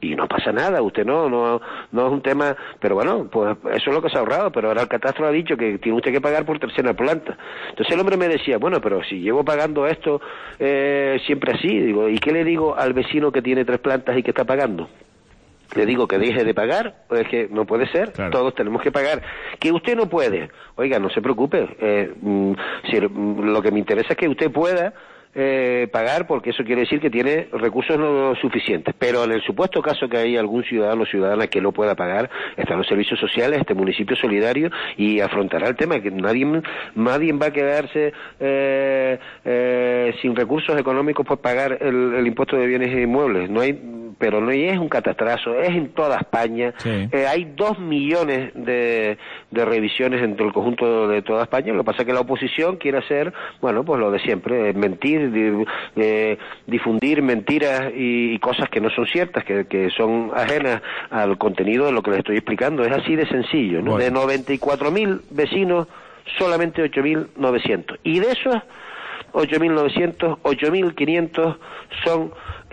Speaker 26: y no pasa nada, usted no, no, no es un tema, pero bueno, pues eso es lo que se ha ahorrado, pero ahora el catastro ha dicho que tiene usted que pagar por tercera planta. Entonces el hombre me decía, bueno, pero si llevo pagando esto eh, siempre así, digo, ¿y qué le digo al vecino que tiene tres plantas y que está pagando? Le digo que deje de pagar, o es que no puede ser, claro. Todos tenemos que pagar. Que usted no puede, oiga, no se preocupe, eh, si, lo que me interesa es que usted pueda eh, pagar, porque eso quiere decir que tiene recursos no suficientes. Pero en el supuesto caso que hay algún ciudadano o ciudadana que no pueda pagar, están los servicios sociales, este municipio solidario, y afrontará el tema, que nadie nadie va a quedarse eh, eh, sin recursos económicos por pagar el, el impuesto de bienes e inmuebles. No hay, pero no es un catastrazo, es en toda España. Sí. Eh, hay dos millones de, de revisiones entre el conjunto de toda España. Lo que pasa es que la oposición quiere hacer, bueno, pues lo de siempre, mentir, di, eh, difundir mentiras y, y cosas que no son ciertas, que, que son ajenas al contenido de lo que les estoy explicando. Es así de sencillo, ¿no? Bueno. De noventa y cuatro mil vecinos, solamente ocho mil novecientos. Y de esos ocho mil novecientos, ocho mil quinientos son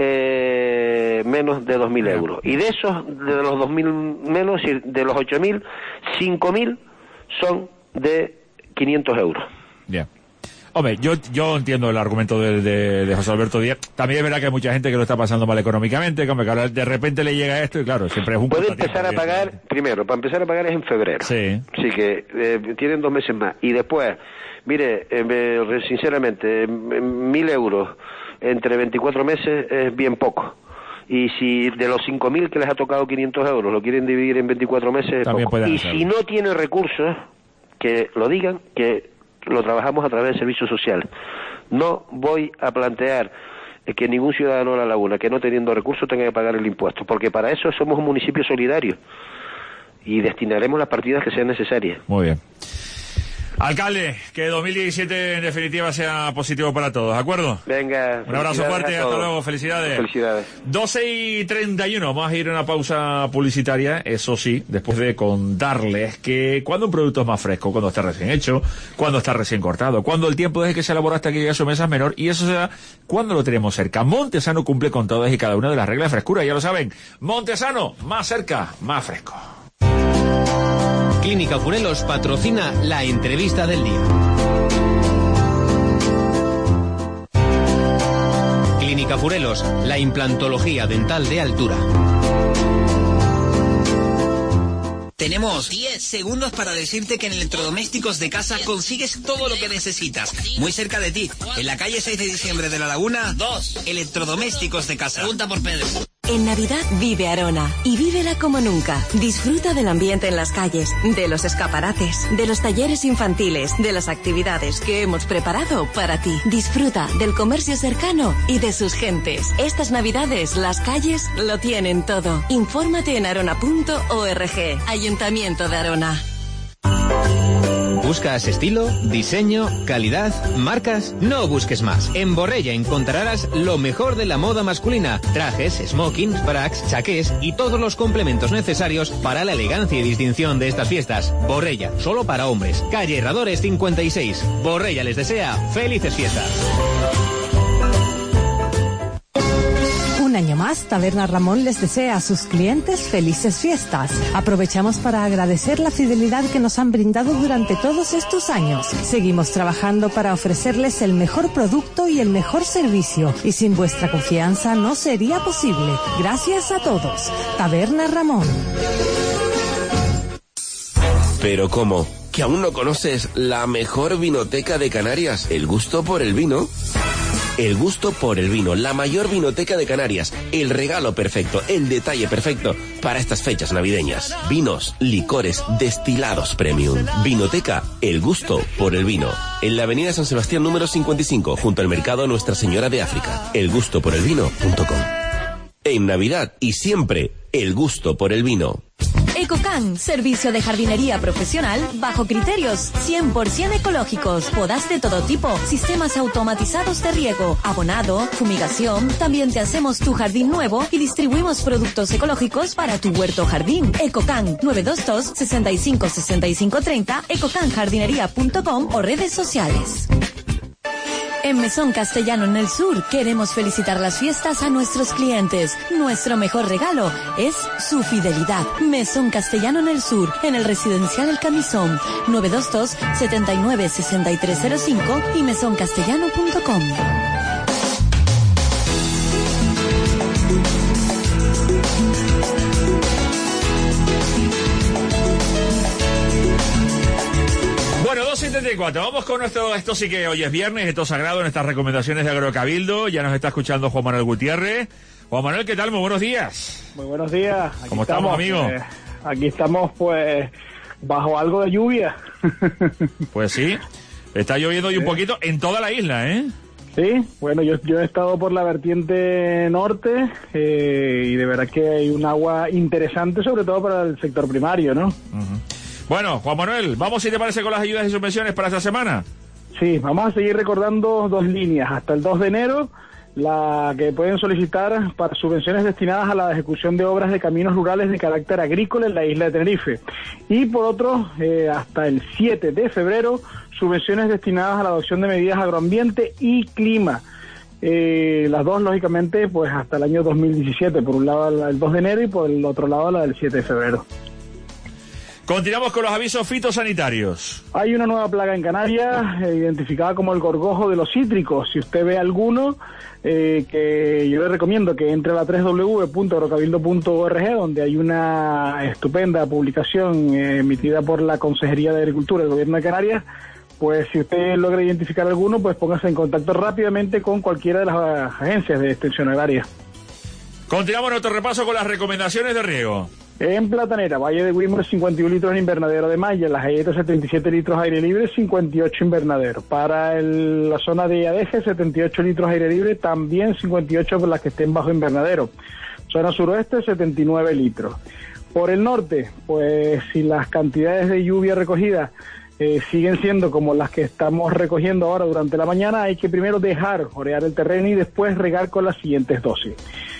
Speaker 26: eh, menos de dos mil euros. Y de esos, de los dos mil menos, de los ocho mil, cinco mil son de quinientos euros.
Speaker 19: Bien. Hombre, yo yo entiendo el argumento de, de, de José Alberto Díaz. También es verdad que hay mucha gente que lo está pasando mal económicamente, que, hombre, que ahora de repente le llega esto y claro, siempre es un...
Speaker 26: Puede empezar a pagar, primero, para empezar a pagar es en febrero.
Speaker 19: Sí.
Speaker 26: Así que eh, tienen dos meses más. Y después, mire, eh, sinceramente, mil euros entre veinticuatro meses es bien poco. Y si de los cinco mil que les ha tocado quinientos euros lo quieren dividir en veinticuatro meses es
Speaker 19: también
Speaker 26: poco. Y
Speaker 19: hacerlo.
Speaker 26: Si no tiene recursos, que lo digan, que lo trabajamos a través de servicios sociales. No voy a plantear que ningún ciudadano de La Laguna que no teniendo recursos tenga que pagar el impuesto, porque para eso somos un municipio solidario y destinaremos las partidas que sean necesarias.
Speaker 19: Muy bien. Alcalde, que dos mil diecisiete en definitiva sea positivo para todos, ¿de acuerdo?
Speaker 26: Venga.
Speaker 19: Un abrazo fuerte, hasta luego, felicidades.
Speaker 26: Felicidades.
Speaker 19: doce y treinta y uno, vamos a ir a una pausa publicitaria, eso sí, después de contarles que cuando un producto es más fresco, cuando está recién hecho, cuando está recién cortado, cuando el tiempo desde que se elabora hasta que llega a su mesa es menor, y eso se da cuando lo tenemos cerca. Montesano cumple con todas y cada una de las reglas de frescura, ya lo saben. Montesano, más cerca, más fresco.
Speaker 6: Clínica Furelos patrocina la entrevista del día. Clínica Furelos, la implantología dental de altura.
Speaker 1: Tenemos diez segundos para decirte que en Electrodomésticos de Casa consigues todo lo que necesitas. Muy cerca de ti, en la calle seis de diciembre de La Laguna, dos Electrodomésticos de Casa. Pregunta por Pedro.
Speaker 12: En Navidad vive Arona y vívela como nunca. Disfruta del ambiente en las calles, de los escaparates, de los talleres infantiles, de las actividades que hemos preparado para ti. Disfruta del comercio cercano y de sus gentes. Estas Navidades las calles lo tienen todo. Infórmate en arona punto org. Ayuntamiento de Arona.
Speaker 6: ¿Buscas estilo, diseño, calidad, marcas? No busques más. En Borrella encontrarás lo mejor de la moda masculina. Trajes, smokings, fracs, chaqués y todos los complementos necesarios para la elegancia y distinción de estas fiestas. Borrella, solo para hombres. Calle Herradores cincuenta y seis. Borrella les desea felices fiestas.
Speaker 7: Un año más, Taberna Ramón les desea a sus clientes felices fiestas. Aprovechamos para agradecer la fidelidad que nos han brindado durante todos estos años. Seguimos trabajando para ofrecerles el mejor producto y el mejor servicio. Y sin vuestra confianza no sería posible. Gracias a todos. Taberna Ramón.
Speaker 2: ¿Pero cómo? ¿Que aún no conoces la mejor vinoteca de Canarias? ¿El gusto por el vino? El gusto por el vino, la mayor vinoteca de Canarias, el regalo perfecto, el detalle perfecto para estas fechas navideñas. Vinos, licores, destilados premium. Vinoteca, el gusto por el vino. En la avenida San Sebastián número cincuenta y cinco, junto al mercado Nuestra Señora de África. el gusto por el vino punto com. En Navidad y siempre, el gusto por el vino.
Speaker 12: Ecocan, servicio de jardinería profesional bajo criterios cien por ciento ecológicos. Podas de todo tipo, sistemas automatizados de riego, abonado, fumigación. También te hacemos tu jardín nuevo y distribuimos productos ecológicos para tu huerto jardín. Ecocan, nueve dos dos, seis cinco, seis cinco tres cero, ecocan jardinería punto com o redes sociales. En Mesón Castellano en el Sur queremos felicitar las fiestas a nuestros clientes. Nuestro mejor regalo es su fidelidad. Mesón Castellano en el Sur, en el Residencial El Camisón, nueve dos dos, siete nueve, seis tres cero cinco y mesón castellano punto com.
Speaker 19: Bueno, dos setenta y cuatro, vamos con nuestro, esto sí que hoy es viernes, esto es sagrado, nuestras recomendaciones de Agrocabildo, ya nos está escuchando Juan Manuel Gutiérrez. Juan Manuel, ¿qué tal? Muy buenos días.
Speaker 9: Muy buenos días. Aquí
Speaker 19: ¿Cómo estamos, amigo?
Speaker 9: Eh, aquí estamos, pues, bajo algo de lluvia.
Speaker 19: Pues sí, está lloviendo hoy un poquito en toda la isla, ¿eh?
Speaker 9: Sí, bueno, yo, yo he estado por la vertiente norte eh, y de verdad que hay un agua interesante, sobre todo para el sector primario, ¿no?
Speaker 19: Uh-huh. Bueno, Juan Manuel, vamos si te parece con las ayudas y subvenciones para esta semana.
Speaker 9: Sí, vamos a seguir recordando dos líneas. Hasta el dos de enero, la que pueden solicitar para subvenciones destinadas a la ejecución de obras de caminos rurales de carácter agrícola en la isla de Tenerife. Y por otro, eh, hasta el siete de febrero, subvenciones destinadas a la adopción de medidas agroambiente y clima. Eh, las dos, lógicamente, pues hasta el año dos mil diecisiete. Por un lado el dos de enero y por el otro lado la del siete de febrero.
Speaker 19: Continuamos con los avisos fitosanitarios.
Speaker 9: Hay una nueva plaga en Canarias, eh, identificada como el gorgojo de los cítricos. Si usted ve alguno, eh, que yo le recomiendo que entre a la doble u doble u doble u punto agrocabildo punto org, donde hay una estupenda publicación eh, emitida por la Consejería de Agricultura del Gobierno de Canarias. Pues si usted logra identificar alguno, pues póngase en contacto rápidamente con cualquiera de las agencias de extensión agraria.
Speaker 19: Continuamos nuestro repaso con las recomendaciones de riego.
Speaker 9: En Platanera, Valle de Wimmer, cincuenta y uno litros en invernadero de malla. Las Galletas, setenta y siete litros aire libre, cincuenta y ocho invernadero. Para el, la zona de Adeje, setenta y ocho litros aire libre, también cincuenta y ocho por las que estén bajo invernadero. Zona suroeste, setenta y nueve litros. Por el norte, pues si las cantidades de lluvia recogidas eh, siguen siendo como las que estamos recogiendo ahora durante la mañana, hay que primero dejar orear el terreno y después regar con las siguientes dosis.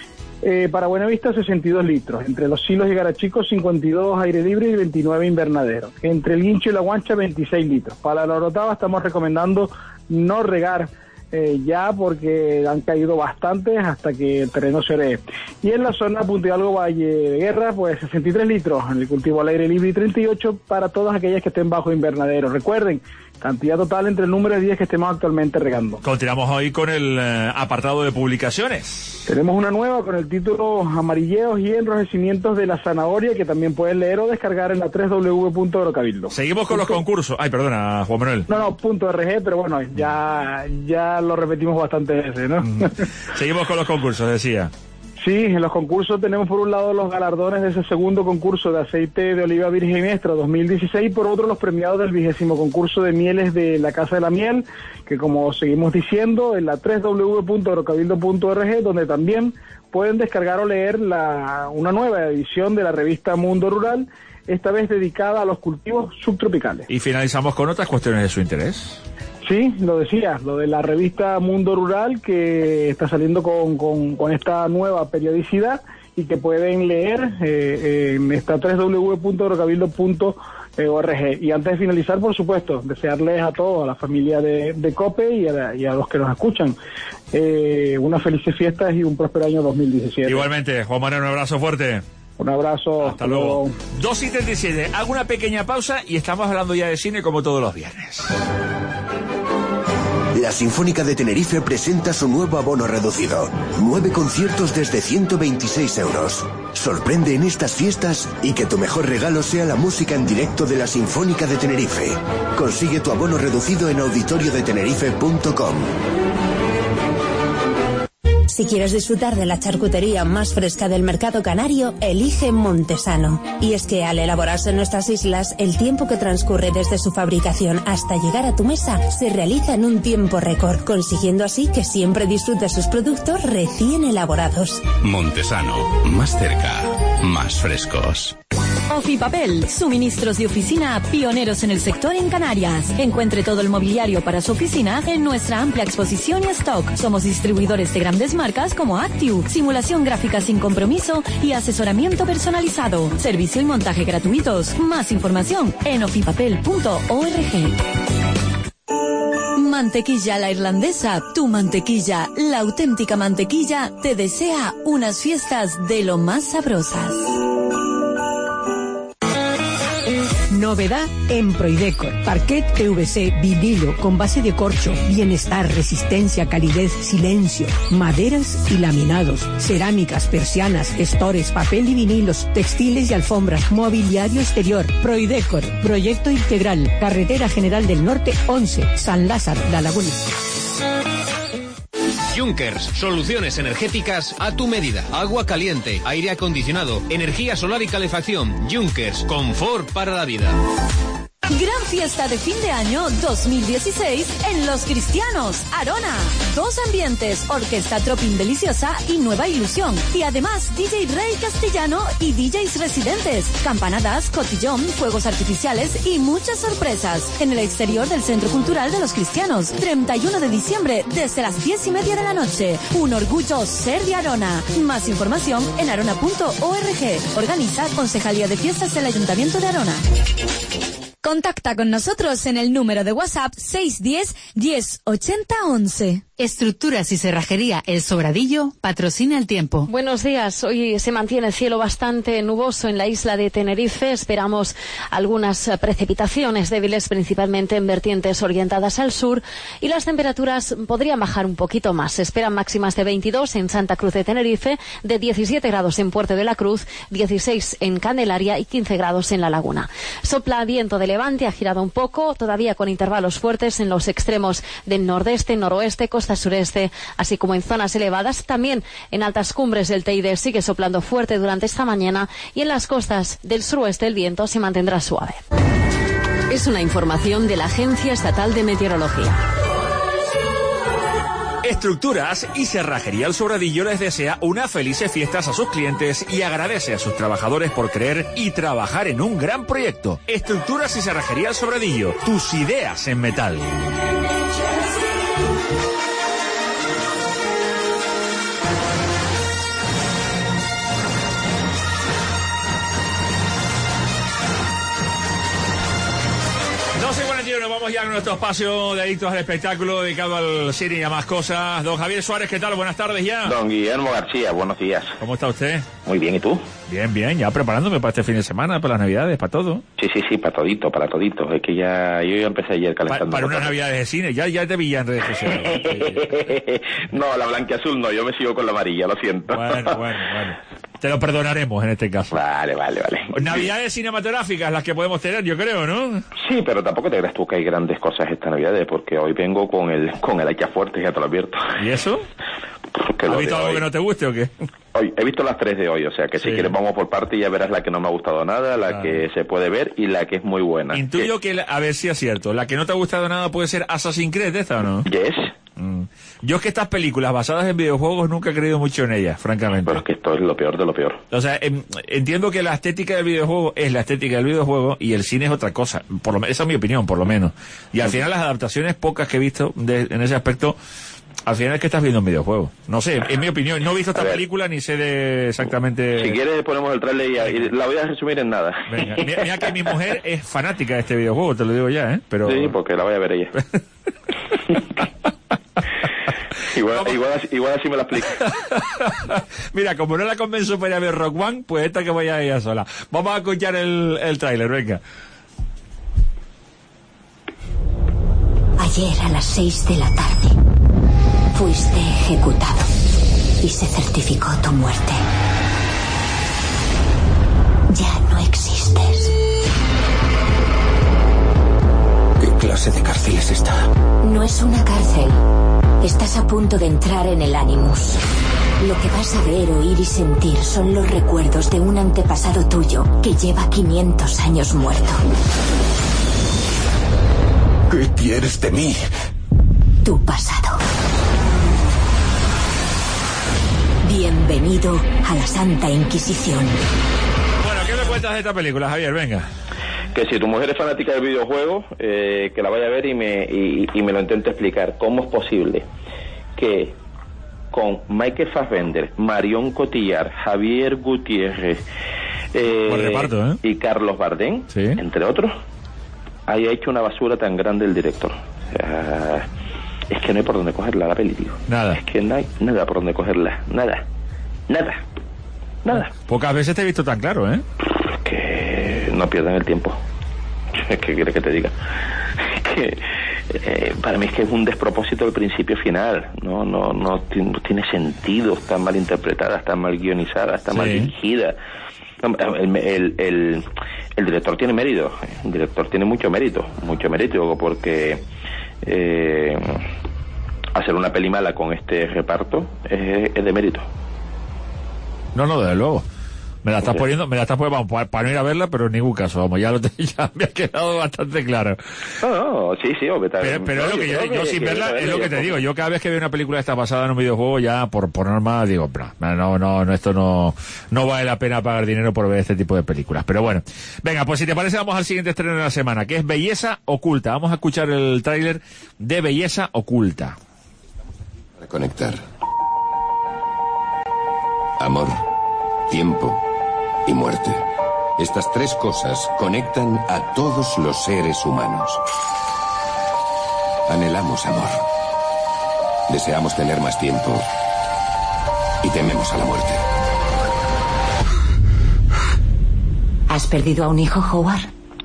Speaker 9: Eh, para Buenavista, sesenta y dos litros. Entre los Silos y Garachicos, cincuenta y dos aire libre y veintinueve invernadero. Entre el Guincho y la Guancha, veintiséis litros. Para la Orotava estamos recomendando no regar eh, ya porque han caído bastantes hasta que el terreno se oree. Y en la zona Punta Hidalgo, Valle de Guerra, pues sesenta y tres litros en el cultivo al aire libre y treinta y ocho para todas aquellas que estén bajo invernadero. Recuerden, cantidad total entre el número de días que estemos actualmente regando.
Speaker 19: Continuamos hoy con el eh, apartado de publicaciones.
Speaker 9: Tenemos una nueva con el título Amarilleos y enrojecimientos de la zanahoria, que también pueden leer o descargar en la doble u doble u doble u punto agrocabildo.
Speaker 19: Seguimos con los concursos. Ay, perdona, Juan Manuel.
Speaker 9: No, no, punto R G, pero bueno, ya, ya lo repetimos bastantes veces, ¿no?
Speaker 19: Seguimos con los concursos, decía.
Speaker 9: Sí, en los concursos tenemos por un lado los galardones de ese segundo concurso de aceite de oliva virgen extra dos mil dieciséis, por otro los premiados del vigésimo concurso de mieles de la Casa de la Miel, que como seguimos diciendo, en la doble u doble u doble u punto agrocabildo punto org, donde también pueden descargar o leer la, una nueva edición de la revista Mundo Rural, esta vez dedicada a los cultivos subtropicales.
Speaker 19: Y finalizamos con otras cuestiones de su interés.
Speaker 9: Sí, lo decía, lo de la revista Mundo Rural, que está saliendo con, con, con esta nueva periodicidad y que pueden leer eh, en esta doble u doble u doble u punto agrocabildo punto org. Y antes de finalizar, por supuesto, desearles a todos, a la familia de, de COPE y a, y a los que nos escuchan, eh, unas felices fiestas y un próspero año dos mil diecisiete.
Speaker 19: Igualmente, Juan Manuel, un abrazo fuerte.
Speaker 9: Un abrazo.
Speaker 19: Hasta luego. dos y treinta y siete. Hago una pequeña pausa y estamos hablando ya de cine como todos los viernes.
Speaker 11: La Sinfónica de Tenerife presenta su nuevo abono reducido. Nueve conciertos desde ciento veintiséis euros. Sorprende en estas fiestas y que tu mejor regalo sea la música en directo de la Sinfónica de Tenerife. Consigue tu abono reducido en auditorio de tenerife punto com.
Speaker 17: Si quieres disfrutar de la charcutería más fresca del mercado canario, elige Montesano. Y es que al elaborarse en nuestras islas, el tiempo que transcurre desde su fabricación hasta llegar a tu mesa se realiza en un tiempo récord, consiguiendo así que siempre disfrutes sus productos recién elaborados.
Speaker 18: Montesano, más cerca, más frescos.
Speaker 12: Ofipapel, suministros de oficina pioneros en el sector en Canarias. Encuentre todo el mobiliario para su oficina en nuestra amplia exposición y stock. Somos distribuidores de grandes marcas como Actiu, simulación gráfica sin compromiso y asesoramiento personalizado. Servicio y montaje gratuitos. Más información en ofipapel punto org. Mantequilla La Irlandesa, tu mantequilla, la auténtica mantequilla, te desea unas fiestas de lo más sabrosas.
Speaker 4: Novedad en Proidecor. Parquet P V C, vinilo, con base de corcho, bienestar, resistencia, calidez, silencio, maderas y laminados, cerámicas, persianas, gestores, papel y vinilos, textiles y alfombras, mobiliario exterior. Proidecor, proyecto integral, Carretera General del Norte once, San Lázaro, La Laguna.
Speaker 13: Junkers, soluciones energéticas a tu medida. Agua caliente, aire acondicionado, energía solar y calefacción. Junkers, confort para la vida.
Speaker 12: Gran fiesta de fin de año dos mil dieciséis en Los Cristianos, Arona. Dos ambientes, orquesta Tropin Deliciosa y Nueva Ilusión. Y además D J Rey Castellano y D Js residentes. Campanadas, cotillón, fuegos artificiales y muchas sorpresas. En el exterior del Centro Cultural de Los Cristianos. treinta y uno de diciembre desde las diez y media de la noche. Un orgullo ser de Arona. Más información en arona punto org. Organiza Concejalía de Fiestas del Ayuntamiento de Arona. Contacta con nosotros en el número de WhatsApp seis uno cero, diez, ochenta, once.
Speaker 3: Estructuras y Cerrajería El Sobradillo patrocina el tiempo.
Speaker 14: Buenos días. Hoy se mantiene el cielo bastante nuboso en la isla de Tenerife. Esperamos algunas precipitaciones débiles, principalmente en vertientes orientadas al sur, y las temperaturas podrían bajar un poquito más. Se esperan máximas de veintidós en Santa Cruz de Tenerife, de diecisiete grados en Puerto de la Cruz, dieciséis en Candelaria y quince grados en La Laguna. Sopla viento de levante, ha girado un poco, todavía con intervalos fuertes en los extremos del nordeste, noroeste, costa sureste, así como en zonas elevadas. También en altas cumbres del Teide sigue soplando fuerte durante esta mañana, y en las costas del suroeste el viento se mantendrá suave.
Speaker 3: Es una información de la Agencia Estatal de Meteorología.
Speaker 19: Estructuras y Cerrajería El Sobradillo les desea unas felices fiestas a sus clientes y agradece a sus trabajadores por creer y trabajar en un gran proyecto. Estructuras y Cerrajería El Sobradillo, tus ideas en metal. doce cuarenta y uno, vamos ya a nuestro espacio de adictos al espectáculo dedicado al cine y a más cosas. Don Javier Suárez, ¿qué tal? Buenas tardes ya.
Speaker 15: Don Guillermo García, buenos días.
Speaker 19: ¿Cómo está usted?
Speaker 15: Muy bien, ¿y tú?
Speaker 19: Bien, bien, ya preparándome para este fin de semana, para las Navidades, para todo.
Speaker 15: Sí, sí, sí, para todito, para todito. Es que ya, yo ya empecé ayer calentando.
Speaker 19: Pa, para unas Navidades de cine, ya, ya te vi ya en redes sociales.
Speaker 15: No, la blanquiazul no, yo me sigo con la amarilla, lo siento.
Speaker 19: Bueno, bueno, bueno. Te lo perdonaremos en este caso.
Speaker 15: Vale, vale, vale.
Speaker 19: Navidades cinematográficas las que podemos tener, yo creo, ¿no?
Speaker 15: Sí, pero tampoco te creas tú que hay grandes cosas esta Navidad, porque hoy vengo con el con el hacha fuerte, ya te lo advierto.
Speaker 19: ¿Y eso? ¿Has visto algo hoy que no te guste o qué?
Speaker 15: Hoy, he visto las tres de hoy, o sea que sí. Si quieres vamos por parte y ya verás la que no me ha gustado nada, la claro. que se puede ver y la que es muy buena.
Speaker 19: Intuyo que, que a ver si es cierto, la que no te ha gustado nada puede ser Assassin's Creed, ¿esta o no?
Speaker 15: Yes.
Speaker 19: Mm. Yo es que estas películas basadas en videojuegos nunca he creído mucho en ellas, francamente.
Speaker 15: Pero es que esto es lo peor de lo peor.
Speaker 19: O sea, en, entiendo que la estética del videojuego es la estética del videojuego y el cine es otra cosa. Por lo, esa es mi opinión, por lo menos. Y al uh-huh. final las adaptaciones pocas que he visto de, en ese aspecto, al final es que estás viendo un videojuego. No sé, en mi opinión, no he visto esta película ni sé de exactamente...
Speaker 15: Si quieres ponemos el trailer y, y la voy a resumir en nada.
Speaker 19: Venga, mira, mira que mi mujer es fanática de este videojuego, te lo digo ya, ¿eh? Pero...
Speaker 15: Sí, porque la voy a ver ella. Igual, igual, así, igual así me la explica.
Speaker 19: Mira, como no la convenzo para ir a ver Rock One, pues esta que vaya ella sola. Vamos a escuchar el, el tráiler, venga.
Speaker 21: Ayer a las seis de la tarde fuiste ejecutado y se certificó tu muerte. Ya no existes.
Speaker 15: ¿Qué clase de cárcel es esta?
Speaker 21: No es una cárcel. Estás a punto de entrar en el Animus. Lo que vas a ver, oír y sentir son los recuerdos de un antepasado tuyo que lleva quinientos años muerto.
Speaker 15: ¿Qué quieres de mí?
Speaker 21: Tu pasado. Bienvenido a la Santa Inquisición.
Speaker 19: Bueno, ¿qué me cuentas de esta película, Javier? Venga.
Speaker 15: Que si tu mujer es fanática del videojuego, eh, que la vaya a ver y me, y, y me lo intente explicar. ¿Cómo es posible que con Michael Fassbender, Marion Cotillard, Javier Gutiérrez eh,
Speaker 19: reparto, ¿eh?
Speaker 15: y Carlos Bardem, ¿sí? entre otros, haya hecho una basura tan grande el director? O sea, es que no hay por dónde cogerla la peli, tío.
Speaker 19: Nada.
Speaker 15: Es que no hay nada por dónde cogerla, nada, nada, nada.
Speaker 19: Pocas veces te he visto tan claro, ¿eh?
Speaker 15: Es que no pierdan el tiempo. ¿Qué quieres que te diga? Es que eh, para mí es que es un despropósito el principio final, no, no, no, tiene, no tiene sentido, está mal interpretada, está mal guionizada, está sí. mal dirigida. El, el, el, el director tiene mérito, el director tiene mucho mérito, mucho mérito, porque eh, hacer una peli mala con este reparto es, es de mérito.
Speaker 19: No, no, desde luego. Me la estás poniendo, me la estás poniendo, vamos, para, para no ir a verla, pero en ningún caso, vamos, ya lo te, ya me ha quedado bastante claro.
Speaker 15: No, no, sí, sí, obvio,
Speaker 19: pero, pero no, es lo que yo, yo, yo sin verla, es lo que te digo, yo cada vez que veo una película esta basada en un videojuego, ya por, por norma digo, no, no, no, no, esto no, no vale la pena pagar dinero por ver este tipo de películas. Pero bueno, venga, pues si te parece vamos al siguiente estreno de la semana, que es Belleza Oculta. Vamos a escuchar el tráiler de Belleza Oculta.
Speaker 5: Reconectar. Amor, tiempo y muerte. Estas tres cosas conectan a todos los seres humanos. Anhelamos amor. Deseamos tener más tiempo y tememos a la muerte.
Speaker 21: ¿Has perdido a un hijo, Howard?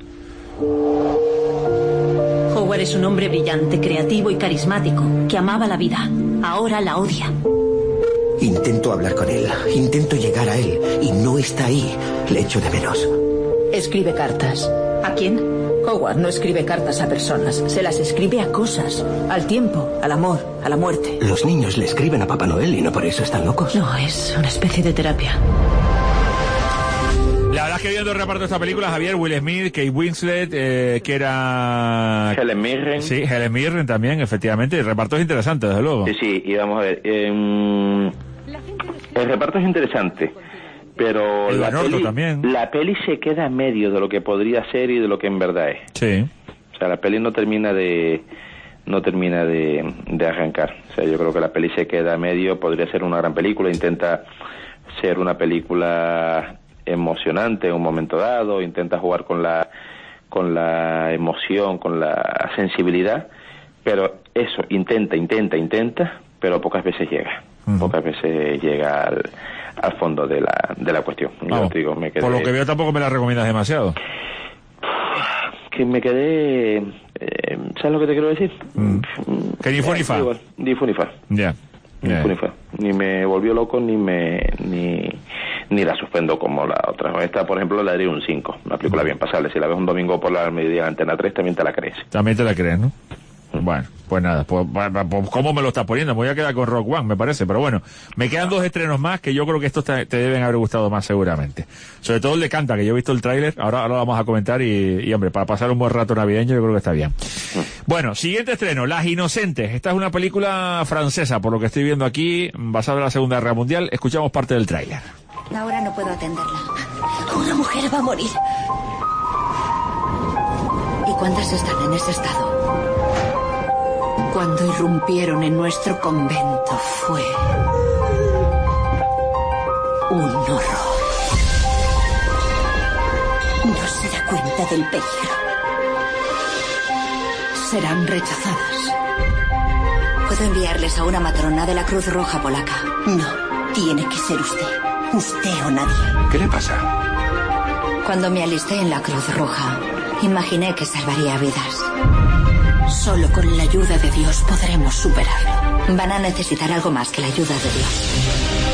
Speaker 8: Howard es un hombre brillante, creativo y carismático, que amaba la vida. Ahora la odia.
Speaker 10: Intento hablar con él, intento llegar a él, y no está ahí. Le echo de menos.
Speaker 8: Escribe cartas. ¿A quién? Howard no escribe cartas a personas, se las escribe a cosas, al tiempo, al amor, a la muerte.
Speaker 10: Los niños le escriben a Papá Noel y no por eso están locos.
Speaker 8: No, es una especie de terapia.
Speaker 19: La verdad es que viendo el reparto de esta película, Javier, Will Smith, Kate Winslet, eh, que era...
Speaker 15: Helen Mirren.
Speaker 19: Sí, Helen Mirren también, efectivamente. El reparto es interesante, desde luego.
Speaker 15: Sí, sí, y vamos a ver. Eh, el reparto es interesante, pero la peli, también. la peli se queda a medio de lo que podría ser y de lo que en verdad es.
Speaker 19: Sí.
Speaker 15: O sea, la peli no termina de... no termina de, de arrancar. O sea, yo creo que la peli se queda a medio, podría ser una gran película, intenta ser una película emocionante en un momento dado, intenta jugar con la con la emoción, con la sensibilidad, pero eso, intenta, intenta, intenta, pero pocas veces llega, uh-huh. pocas veces llega al, al fondo de la de la cuestión.
Speaker 19: Vamos,
Speaker 15: yo digo, me quedé,
Speaker 19: por lo que veo tampoco me la recomiendas demasiado.
Speaker 15: Que me quedé, eh, ¿sabes lo que te quiero decir?
Speaker 19: Mm. Que ni fue ni fa.
Speaker 15: Ni fue ni fa.
Speaker 19: Ya.
Speaker 15: Ni
Speaker 19: Yeah.
Speaker 15: fue ni fa. Ni me volvió loco, ni me ni ni la suspendo como la otra. Esta, por ejemplo, le daría un cinco. Una película bien pasable. Si la ves un domingo por la mediodía en Antena tres, también te la crees.
Speaker 19: También te la crees, ¿no? Bueno, pues nada, pues, pues ¿cómo me lo estás poniendo? Me voy a quedar con Rock One, me parece, pero bueno, me quedan dos estrenos más que yo creo que estos te, te deben haber gustado más seguramente. Sobre todo el de Canta, que yo he visto el tráiler, ahora, ahora lo vamos a comentar y, y hombre, para pasar un buen rato navideño yo creo que está bien. Bueno, siguiente estreno, Las Inocentes. Esta es una película francesa, por lo que estoy viendo aquí, basada en la Segunda Guerra Mundial. Escuchamos parte del tráiler.
Speaker 21: Ahora no puedo atenderla.
Speaker 8: Una mujer va a morir.
Speaker 21: ¿Y cuántas están en ese estado? Cuando irrumpieron en nuestro convento fue un horror.
Speaker 8: No se da cuenta del peligro. Serán rechazadas.
Speaker 21: ¿Puedo enviarles a una matrona de la Cruz Roja polaca?
Speaker 8: No, tiene que ser usted. Usted o nadie.
Speaker 5: ¿Qué le pasa?
Speaker 21: Cuando me alisté en la Cruz Roja, imaginé que salvaría vidas.
Speaker 8: Solo con la ayuda de Dios podremos superarlo.
Speaker 21: Van a necesitar algo más que la ayuda de Dios.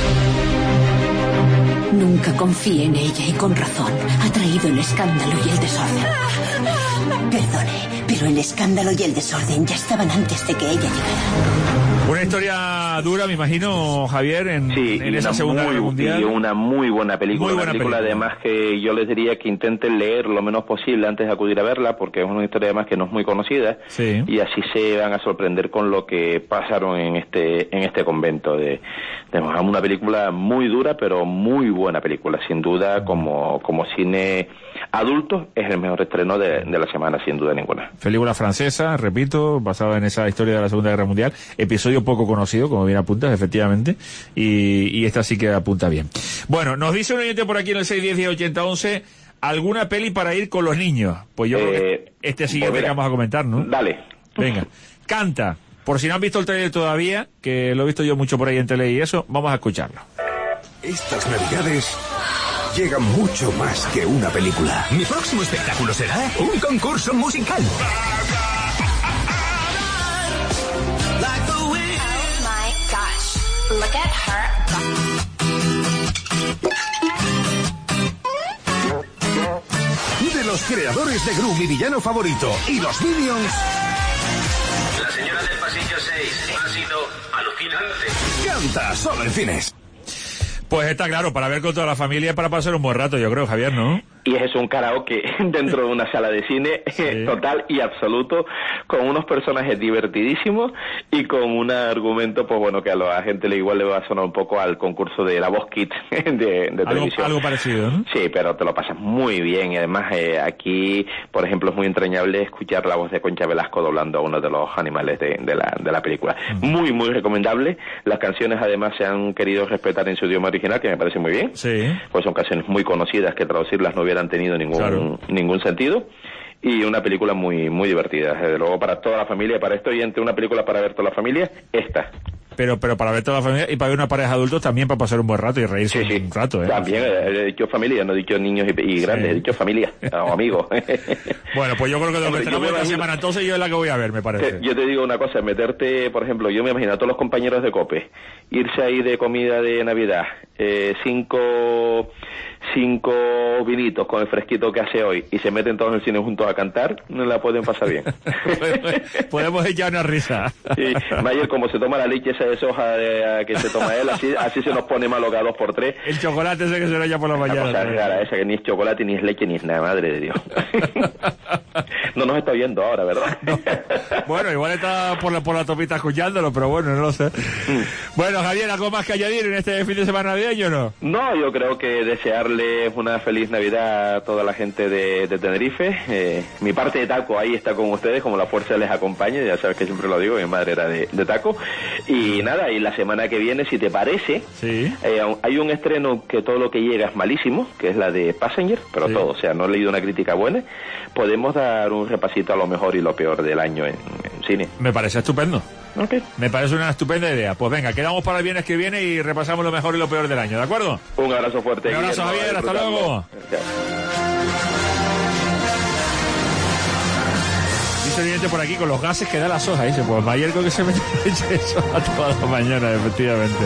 Speaker 8: Nunca confíe en ella y con razón. Ha traído el escándalo y el desorden. Perdone, pero el escándalo y el desorden ya estaban antes de que ella llegara.
Speaker 19: Una historia dura, me imagino, Javier, en,
Speaker 15: sí,
Speaker 19: en esa Segunda Guerra Mundial.
Speaker 15: Y una muy buena película.
Speaker 19: Muy
Speaker 15: una
Speaker 19: buena
Speaker 15: película,
Speaker 19: película,
Speaker 15: además, que yo les diría que intenten leer lo menos posible antes de acudir a verla, porque es una historia, además, que no es muy conocida.
Speaker 19: Sí.
Speaker 15: Y así se van a sorprender con lo que pasaron en este en este convento. De, de una película muy dura, pero muy buena película. Sin duda, como, como cine adulto, es el mejor estreno de, de la semana, sin duda ninguna.
Speaker 19: Película francesa, repito, basada en esa historia de la Segunda Guerra Mundial. Episodio poco conocido, como bien apuntas, efectivamente, y, y esta sí que apunta bien. Bueno, nos dice un oyente por aquí en el seis diez diez ochenta once, ¿alguna peli para ir con los niños? Pues yo eh, creo que este siguiente pues mira, que vamos a comentar, ¿no?
Speaker 15: Dale.
Speaker 19: Venga, Canta. por si no han visto el trailer todavía, que lo he visto yo mucho por ahí en tele y eso, vamos a escucharlo.
Speaker 16: Estas navidades llegan mucho más que una película.
Speaker 6: Mi próximo espectáculo será un concurso musical.
Speaker 21: Oh my gosh, look at her.
Speaker 16: De los creadores de Gru, mi villano favorito, y los Minions.
Speaker 20: La señora del pasillo seis ha sido alucinante.
Speaker 16: Canta solo en cines.
Speaker 19: Pues está claro, para ver con toda la familia, para pasar un buen rato, yo creo, Javier, ¿no?
Speaker 15: Y es un karaoke dentro de una sala de cine, sí. Total y absoluto, con unos personajes divertidísimos y con un argumento, pues bueno, que a la gente le igual le va a sonar un poco al concurso de La Voz Kids de, de
Speaker 19: algo,
Speaker 15: televisión.
Speaker 19: Algo parecido, ¿no?
Speaker 15: Sí, pero te lo pasas muy bien y además eh, aquí, por ejemplo, es muy entrañable escuchar la voz de Concha Velasco doblando a uno de los animales de, de, la, de la película. Mm. Muy, muy recomendable. Las canciones además se han querido respetar en su idioma original, que me parece muy bien.
Speaker 19: Sí.
Speaker 15: Pues son canciones muy conocidas que traducirlas no hubieran tenido ningún claro. ningún sentido, y una película muy muy divertida, desde luego para toda la familia. Para esto y entre una película para ver toda la familia, esta.
Speaker 19: Pero pero para ver toda la familia y para ver una pareja de adultos también, para pasar un buen rato y reírse sí, sí. un rato, ¿eh?
Speaker 15: También he dicho familia, no he dicho niños y, y grandes, sí. He dicho familia o amigos.
Speaker 19: Bueno, pues yo creo que lo que tenemos esta semana entonces yo es la que voy a ver, me parece.
Speaker 15: Te, yo te digo una cosa, meterte, por ejemplo, yo me imagino a todos los compañeros de COPE, irse ahí de comida de Navidad, eh, cinco... cinco vinitos con el fresquito que hace hoy y se meten todos en el cine juntos a cantar, no la pueden pasar bien.
Speaker 19: Podemos echar una risa.
Speaker 15: Sí, Mayer, como se toma la leche esa de soja de, que se toma él, así, así se nos pone malo cada dos por tres.
Speaker 19: El chocolate ese que se lo echa por la mañana.
Speaker 15: Una cosa rara esa, que ni es chocolate, ni es leche, ni es nada, madre de Dios. No nos está oyendo ahora, ¿verdad?
Speaker 19: No. Bueno, igual está por la, por la topita escuchándolo, pero bueno, no lo sé. Mm. Bueno, Javier, ¿algo más que añadir en este fin de semana navideño o no?
Speaker 15: No, yo creo que desearle una feliz Navidad a toda la gente de, de Tenerife. Eh, mi parte de taco ahí está con ustedes, como la fuerza les acompañe, ya sabes que siempre lo digo, mi madre era de, de taco. Y nada, y la semana que viene, si te parece,
Speaker 19: sí.
Speaker 15: eh, hay un estreno que todo lo que llega es malísimo, que es la de Passenger, pero sí. todo, o sea, no he leído una crítica buena. Podemos dar un repasito a lo mejor y lo peor del año en, en cine.
Speaker 19: Me parece estupendo.
Speaker 15: Okay.
Speaker 19: Me parece una estupenda idea. Pues venga, quedamos para el viernes que viene y repasamos lo mejor y lo peor del año, ¿de acuerdo?
Speaker 15: Un abrazo fuerte.
Speaker 19: Un abrazo, Javier, hasta luego. Dice el oyente por aquí, con los gases que da la soja, dice, pues Mayer creo que se mete soja toda la mañana, efectivamente.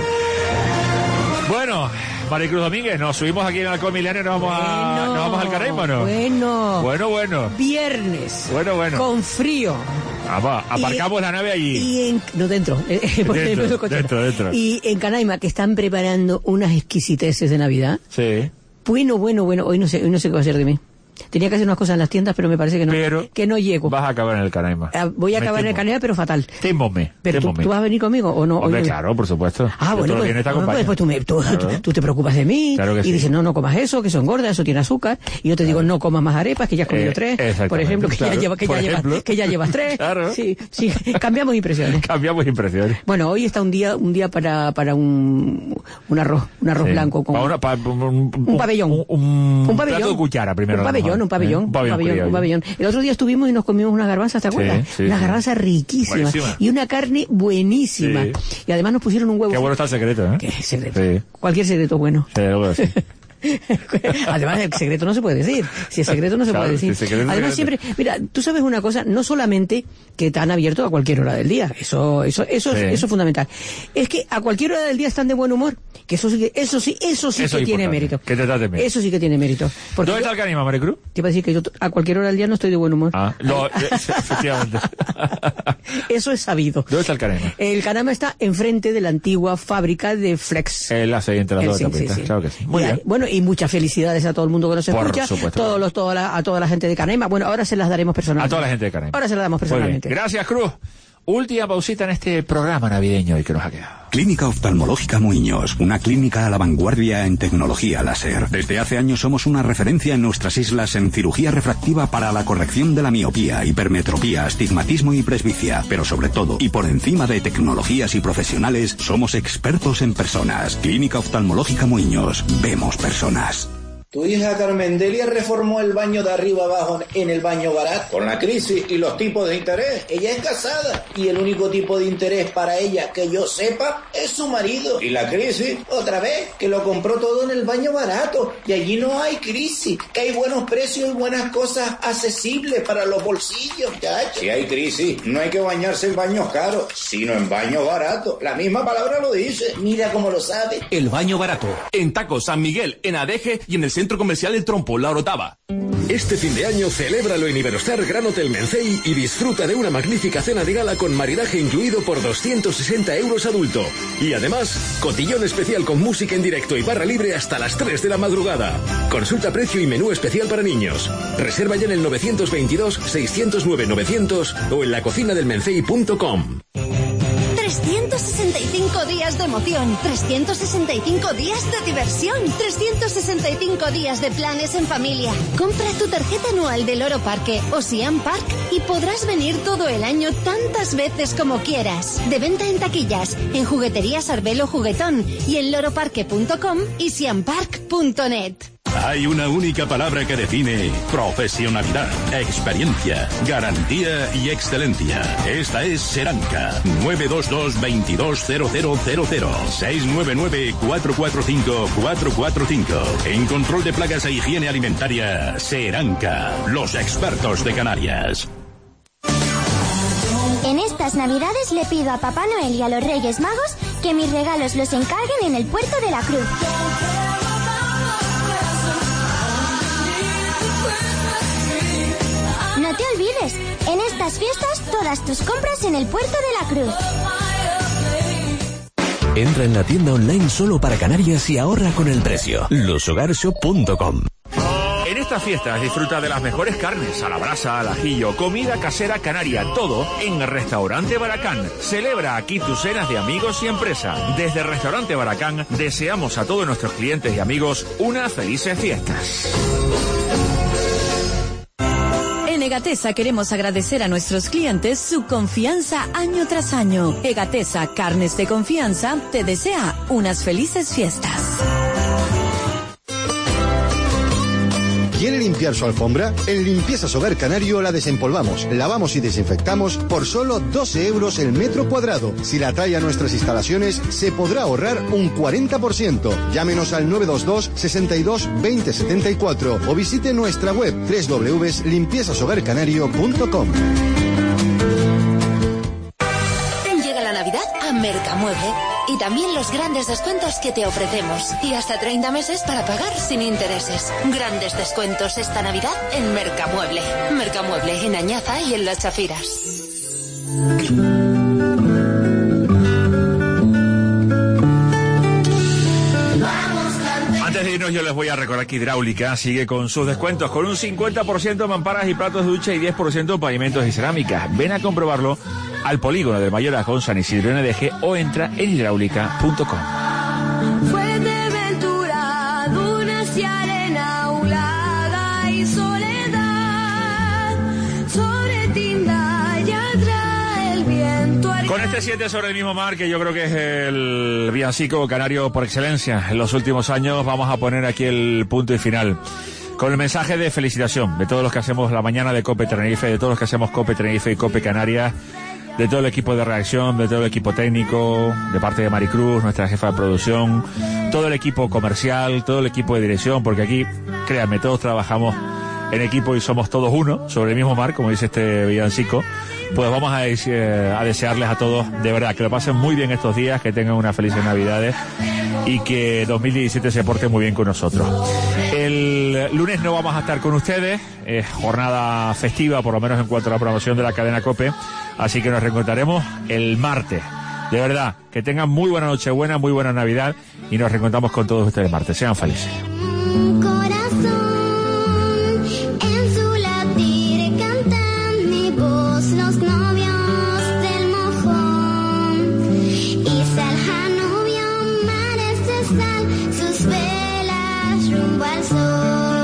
Speaker 19: Bueno, Maricruz Domínguez, nos subimos aquí en Alcohol Milenio y nos vamos, bueno, a, nos vamos al Caraíba, ¿no?
Speaker 4: Bueno.
Speaker 19: Bueno, bueno.
Speaker 4: Viernes.
Speaker 19: Bueno, bueno.
Speaker 4: Con frío.
Speaker 19: Ah, va, aparcamos y, la nave allí.
Speaker 4: Y en, no, dentro.
Speaker 19: dentro, dentro, dentro.
Speaker 4: Y en Canaima, que están preparando unas exquisiteces de Navidad.
Speaker 19: Sí.
Speaker 4: Bueno, bueno, bueno. Hoy no sé, hoy no sé qué va a hacer de mí. Tenía que hacer unas cosas en las tiendas, pero me parece que no,
Speaker 19: pero
Speaker 4: que no llego.
Speaker 19: Vas a acabar en el Canaima.
Speaker 4: Ah, voy a acabar en el Canaima, pero fatal.
Speaker 19: Témbome.
Speaker 4: Pero tú, tú vas a venir conmigo o no.
Speaker 19: Hombre,
Speaker 4: no...
Speaker 19: claro, por supuesto.
Speaker 4: Ah,
Speaker 19: yo
Speaker 4: bueno, pues, bueno pues, pues tú, me, tú, claro. tú, tú te preocupas de mí
Speaker 19: claro que
Speaker 4: y
Speaker 19: sí.
Speaker 4: dices, no, no comas eso, que son gordas, eso tiene azúcar. Y yo te digo, no comas más arepas, que ya has comido eh, tres. Por ejemplo, que, claro. ya, lleva, que, ya llevas, que ya llevas tres.
Speaker 19: Claro.
Speaker 4: Sí, sí, cambiamos impresiones.
Speaker 19: Cambiamos impresiones.
Speaker 4: Bueno, hoy está un día un día para para un, un arroz, un arroz sí. blanco. Con,
Speaker 19: para una, para, un, un,
Speaker 4: un pabellón.
Speaker 19: Un, un, un plato de cuchara primero.
Speaker 4: Un pabellón, un pabellón.
Speaker 19: ¿Eh? Un pabellón,
Speaker 4: un pabellón, un pabellón. El otro día estuvimos y nos comimos unas garbanzas, ¿te acuerdas?
Speaker 19: Sí, sí,
Speaker 4: unas
Speaker 19: sí.
Speaker 4: garbanzas riquísimas. Buenísima. Y una carne buenísima. Sí. Y además nos pusieron un huevo.
Speaker 19: Qué bueno está el secreto, ¿eh?
Speaker 4: ¿Qué secreto?
Speaker 19: Sí.
Speaker 4: Cualquier secreto bueno.
Speaker 19: Sí, luego sí.
Speaker 4: Además, el secreto no se puede decir. Si el secreto no se claro, puede decir. Si Además, siempre, mira, tú sabes una cosa, no solamente que están abiertos a cualquier hora del día, eso, eso, eso, sí. es, eso es fundamental. Es que a cualquier hora del día están de buen humor, que eso sí, que, eso sí, eso sí eso que tiene mérito.
Speaker 19: Que te trate bien.
Speaker 4: Eso sí que tiene mérito.
Speaker 19: Porque ¿dónde está el Canaima, Maricruz?
Speaker 4: Te iba a decir que yo a cualquier hora del día no estoy de buen humor.
Speaker 19: Ah, no, efectivamente.
Speaker 4: Eso es sabido.
Speaker 19: ¿Dónde está el Canaima?
Speaker 4: El Canaima está enfrente de la antigua fábrica de Flex.
Speaker 19: El hace entre las dos
Speaker 4: sí, sí, sí.
Speaker 19: Claro que sí. Muy
Speaker 4: y
Speaker 19: bien.
Speaker 4: Hay, bueno, y muchas felicidades a todo el mundo que nos
Speaker 19: Por
Speaker 4: escucha,
Speaker 19: supuesto.
Speaker 4: todos los, toda la, a toda la gente de Canaima. Bueno, ahora se las daremos personalmente.
Speaker 19: A toda la gente de Canaima.
Speaker 4: Ahora se las damos personalmente.
Speaker 19: Gracias, Cruz. Última pausita en este programa navideño y que nos ha quedado.
Speaker 16: Clínica Oftalmológica Muiños, una clínica a la vanguardia en tecnología láser. Desde hace años somos una referencia en nuestras islas en cirugía refractiva para la corrección de la miopía, hipermetropía, astigmatismo y presbicia. Pero sobre todo, y por encima de tecnologías y profesionales, somos expertos en personas. Clínica Oftalmológica Muiños, vemos personas.
Speaker 1: Tu hija Carmendelia reformó el baño de arriba abajo en el baño barato. Con la crisis y los tipos de interés. Ella es casada y el único tipo de interés para ella que yo sepa es su marido. ¿Y la crisis? Otra vez, que lo compró todo en el baño barato. Y allí no hay crisis, que hay buenos precios y buenas cosas accesibles para los bolsillos, muchachos. Si hay crisis, no hay que bañarse en baños caros, sino en baños baratos. La misma palabra lo dice. Mira cómo lo sabe.
Speaker 22: El baño barato. En Taco San Miguel, en Adeje y en el Centro Comercial El Trompo, La Orotava.
Speaker 23: Este fin de año celébralo en Iberostar Gran Hotel Mencey y disfruta de una magnífica cena de gala con maridaje incluido por doscientos sesenta euros adulto. Y además, cotillón especial con música en directo y barra libre hasta las tres de la madrugada. Consulta precio y menú especial para niños. Reserva ya en el nueve dos dos, seis cero nueve, novecientos o en la cocina del mencey punto com.
Speaker 24: trescientos sesenta y cinco días de emoción, trescientos sesenta y cinco días de diversión, trescientos sesenta y cinco días de planes en familia. Compra tu tarjeta anual del Loro Parque o Siam Park y podrás venir todo el año tantas veces como quieras. De venta en taquillas, en Jugueterías Arbelo Juguetón y en loro parque punto com y siam park punto net.
Speaker 25: Hay una única palabra que define profesionalidad, experiencia, garantía y excelencia. Esta es Seranca. nueve dos dos, veintidós, cero cero cero cero. seis nueve nueve, cuatro cuatro cinco, cuatro cuatro cinco. En control de plagas e higiene alimentaria, Seranca. Los expertos de Canarias.
Speaker 26: En estas Navidades le pido a Papá Noel y a los Reyes Magos que mis regalos los encarguen en el Puerto de la Cruz. No te olvides, en estas fiestas todas tus compras en el Puerto de la Cruz.
Speaker 6: Entra en la tienda online solo para Canarias y ahorra con el precio. los hogar shop punto com.
Speaker 19: En estas fiestas disfruta de las mejores carnes, a la brasa, al ajillo, comida casera canaria, todo en el Restaurante Baracán. Celebra aquí tus cenas de amigos y empresa. Desde el Restaurante Baracán deseamos a todos nuestros clientes y amigos unas felices fiestas.
Speaker 12: En Egatesa queremos agradecer a nuestros clientes su confianza año tras año. Egatesa Carnes de Confianza te desea unas felices fiestas.
Speaker 27: ¿Quiere limpiar su alfombra? En Limpiezas Hogar Canario la desempolvamos, lavamos y desinfectamos por solo doce euros el metro cuadrado. Si la trae a nuestras instalaciones, se podrá ahorrar un cuarenta por ciento. Llámenos al nueve dos dos, sesenta y dos, veinte setenta y cuatro o visite nuestra web doble u doble u doble u punto limpiezas hogar canario punto com.
Speaker 24: Llega la Navidad a Mercamueble y también los grandes descuentos que te ofrecemos y hasta treinta meses para pagar sin intereses. Grandes descuentos esta Navidad en Mercamueble. Mercamueble en Añaza y en Las Chafiras.
Speaker 19: Antes de irnos yo les voy a recordar que Hidráulica sigue con sus descuentos con un cincuenta por ciento en mamparas y platos de ducha y diez por ciento en pavimentos y cerámicas. Ven a comprobarlo al polígono de Mayoras con San Isidro en Edeje o entra en hidráulica punto com.
Speaker 24: Fuerteventura, dunas y arena, ulada y soledad, sobre Tindaya trae el viento.
Speaker 19: Con este siete sobre el mismo mar, que yo creo que es el villancico canario por excelencia en los últimos años, vamos a poner aquí el punto y final. Con el mensaje de felicitación de todos los que hacemos la mañana de COPE Tenerife, de todos los que hacemos COPE Tenerife y COPE Canarias, de todo el equipo de redacción, de todo el equipo técnico, de parte de Maricruz, nuestra jefa de producción, todo el equipo comercial, todo el equipo de dirección, porque aquí, créanme, todos trabajamos en equipo y somos todos uno, sobre el mismo mar, como dice este villancico. Pues vamos a, a desearles a todos, de verdad, que lo pasen muy bien estos días, que tengan unas felices Navidades y que dos mil diecisiete se porte muy bien con nosotros. El lunes no vamos a estar con ustedes, es jornada festiva, por lo menos en cuanto a la programación de la cadena COPE, así que nos reencontraremos el martes. De verdad, que tengan muy buena Nochebuena, muy buena Navidad y nos reencontramos con todos ustedes el martes. Sean felices.
Speaker 24: Los novios del mojón y Saljanubio, mares de sal, sus velas rumbo al sol.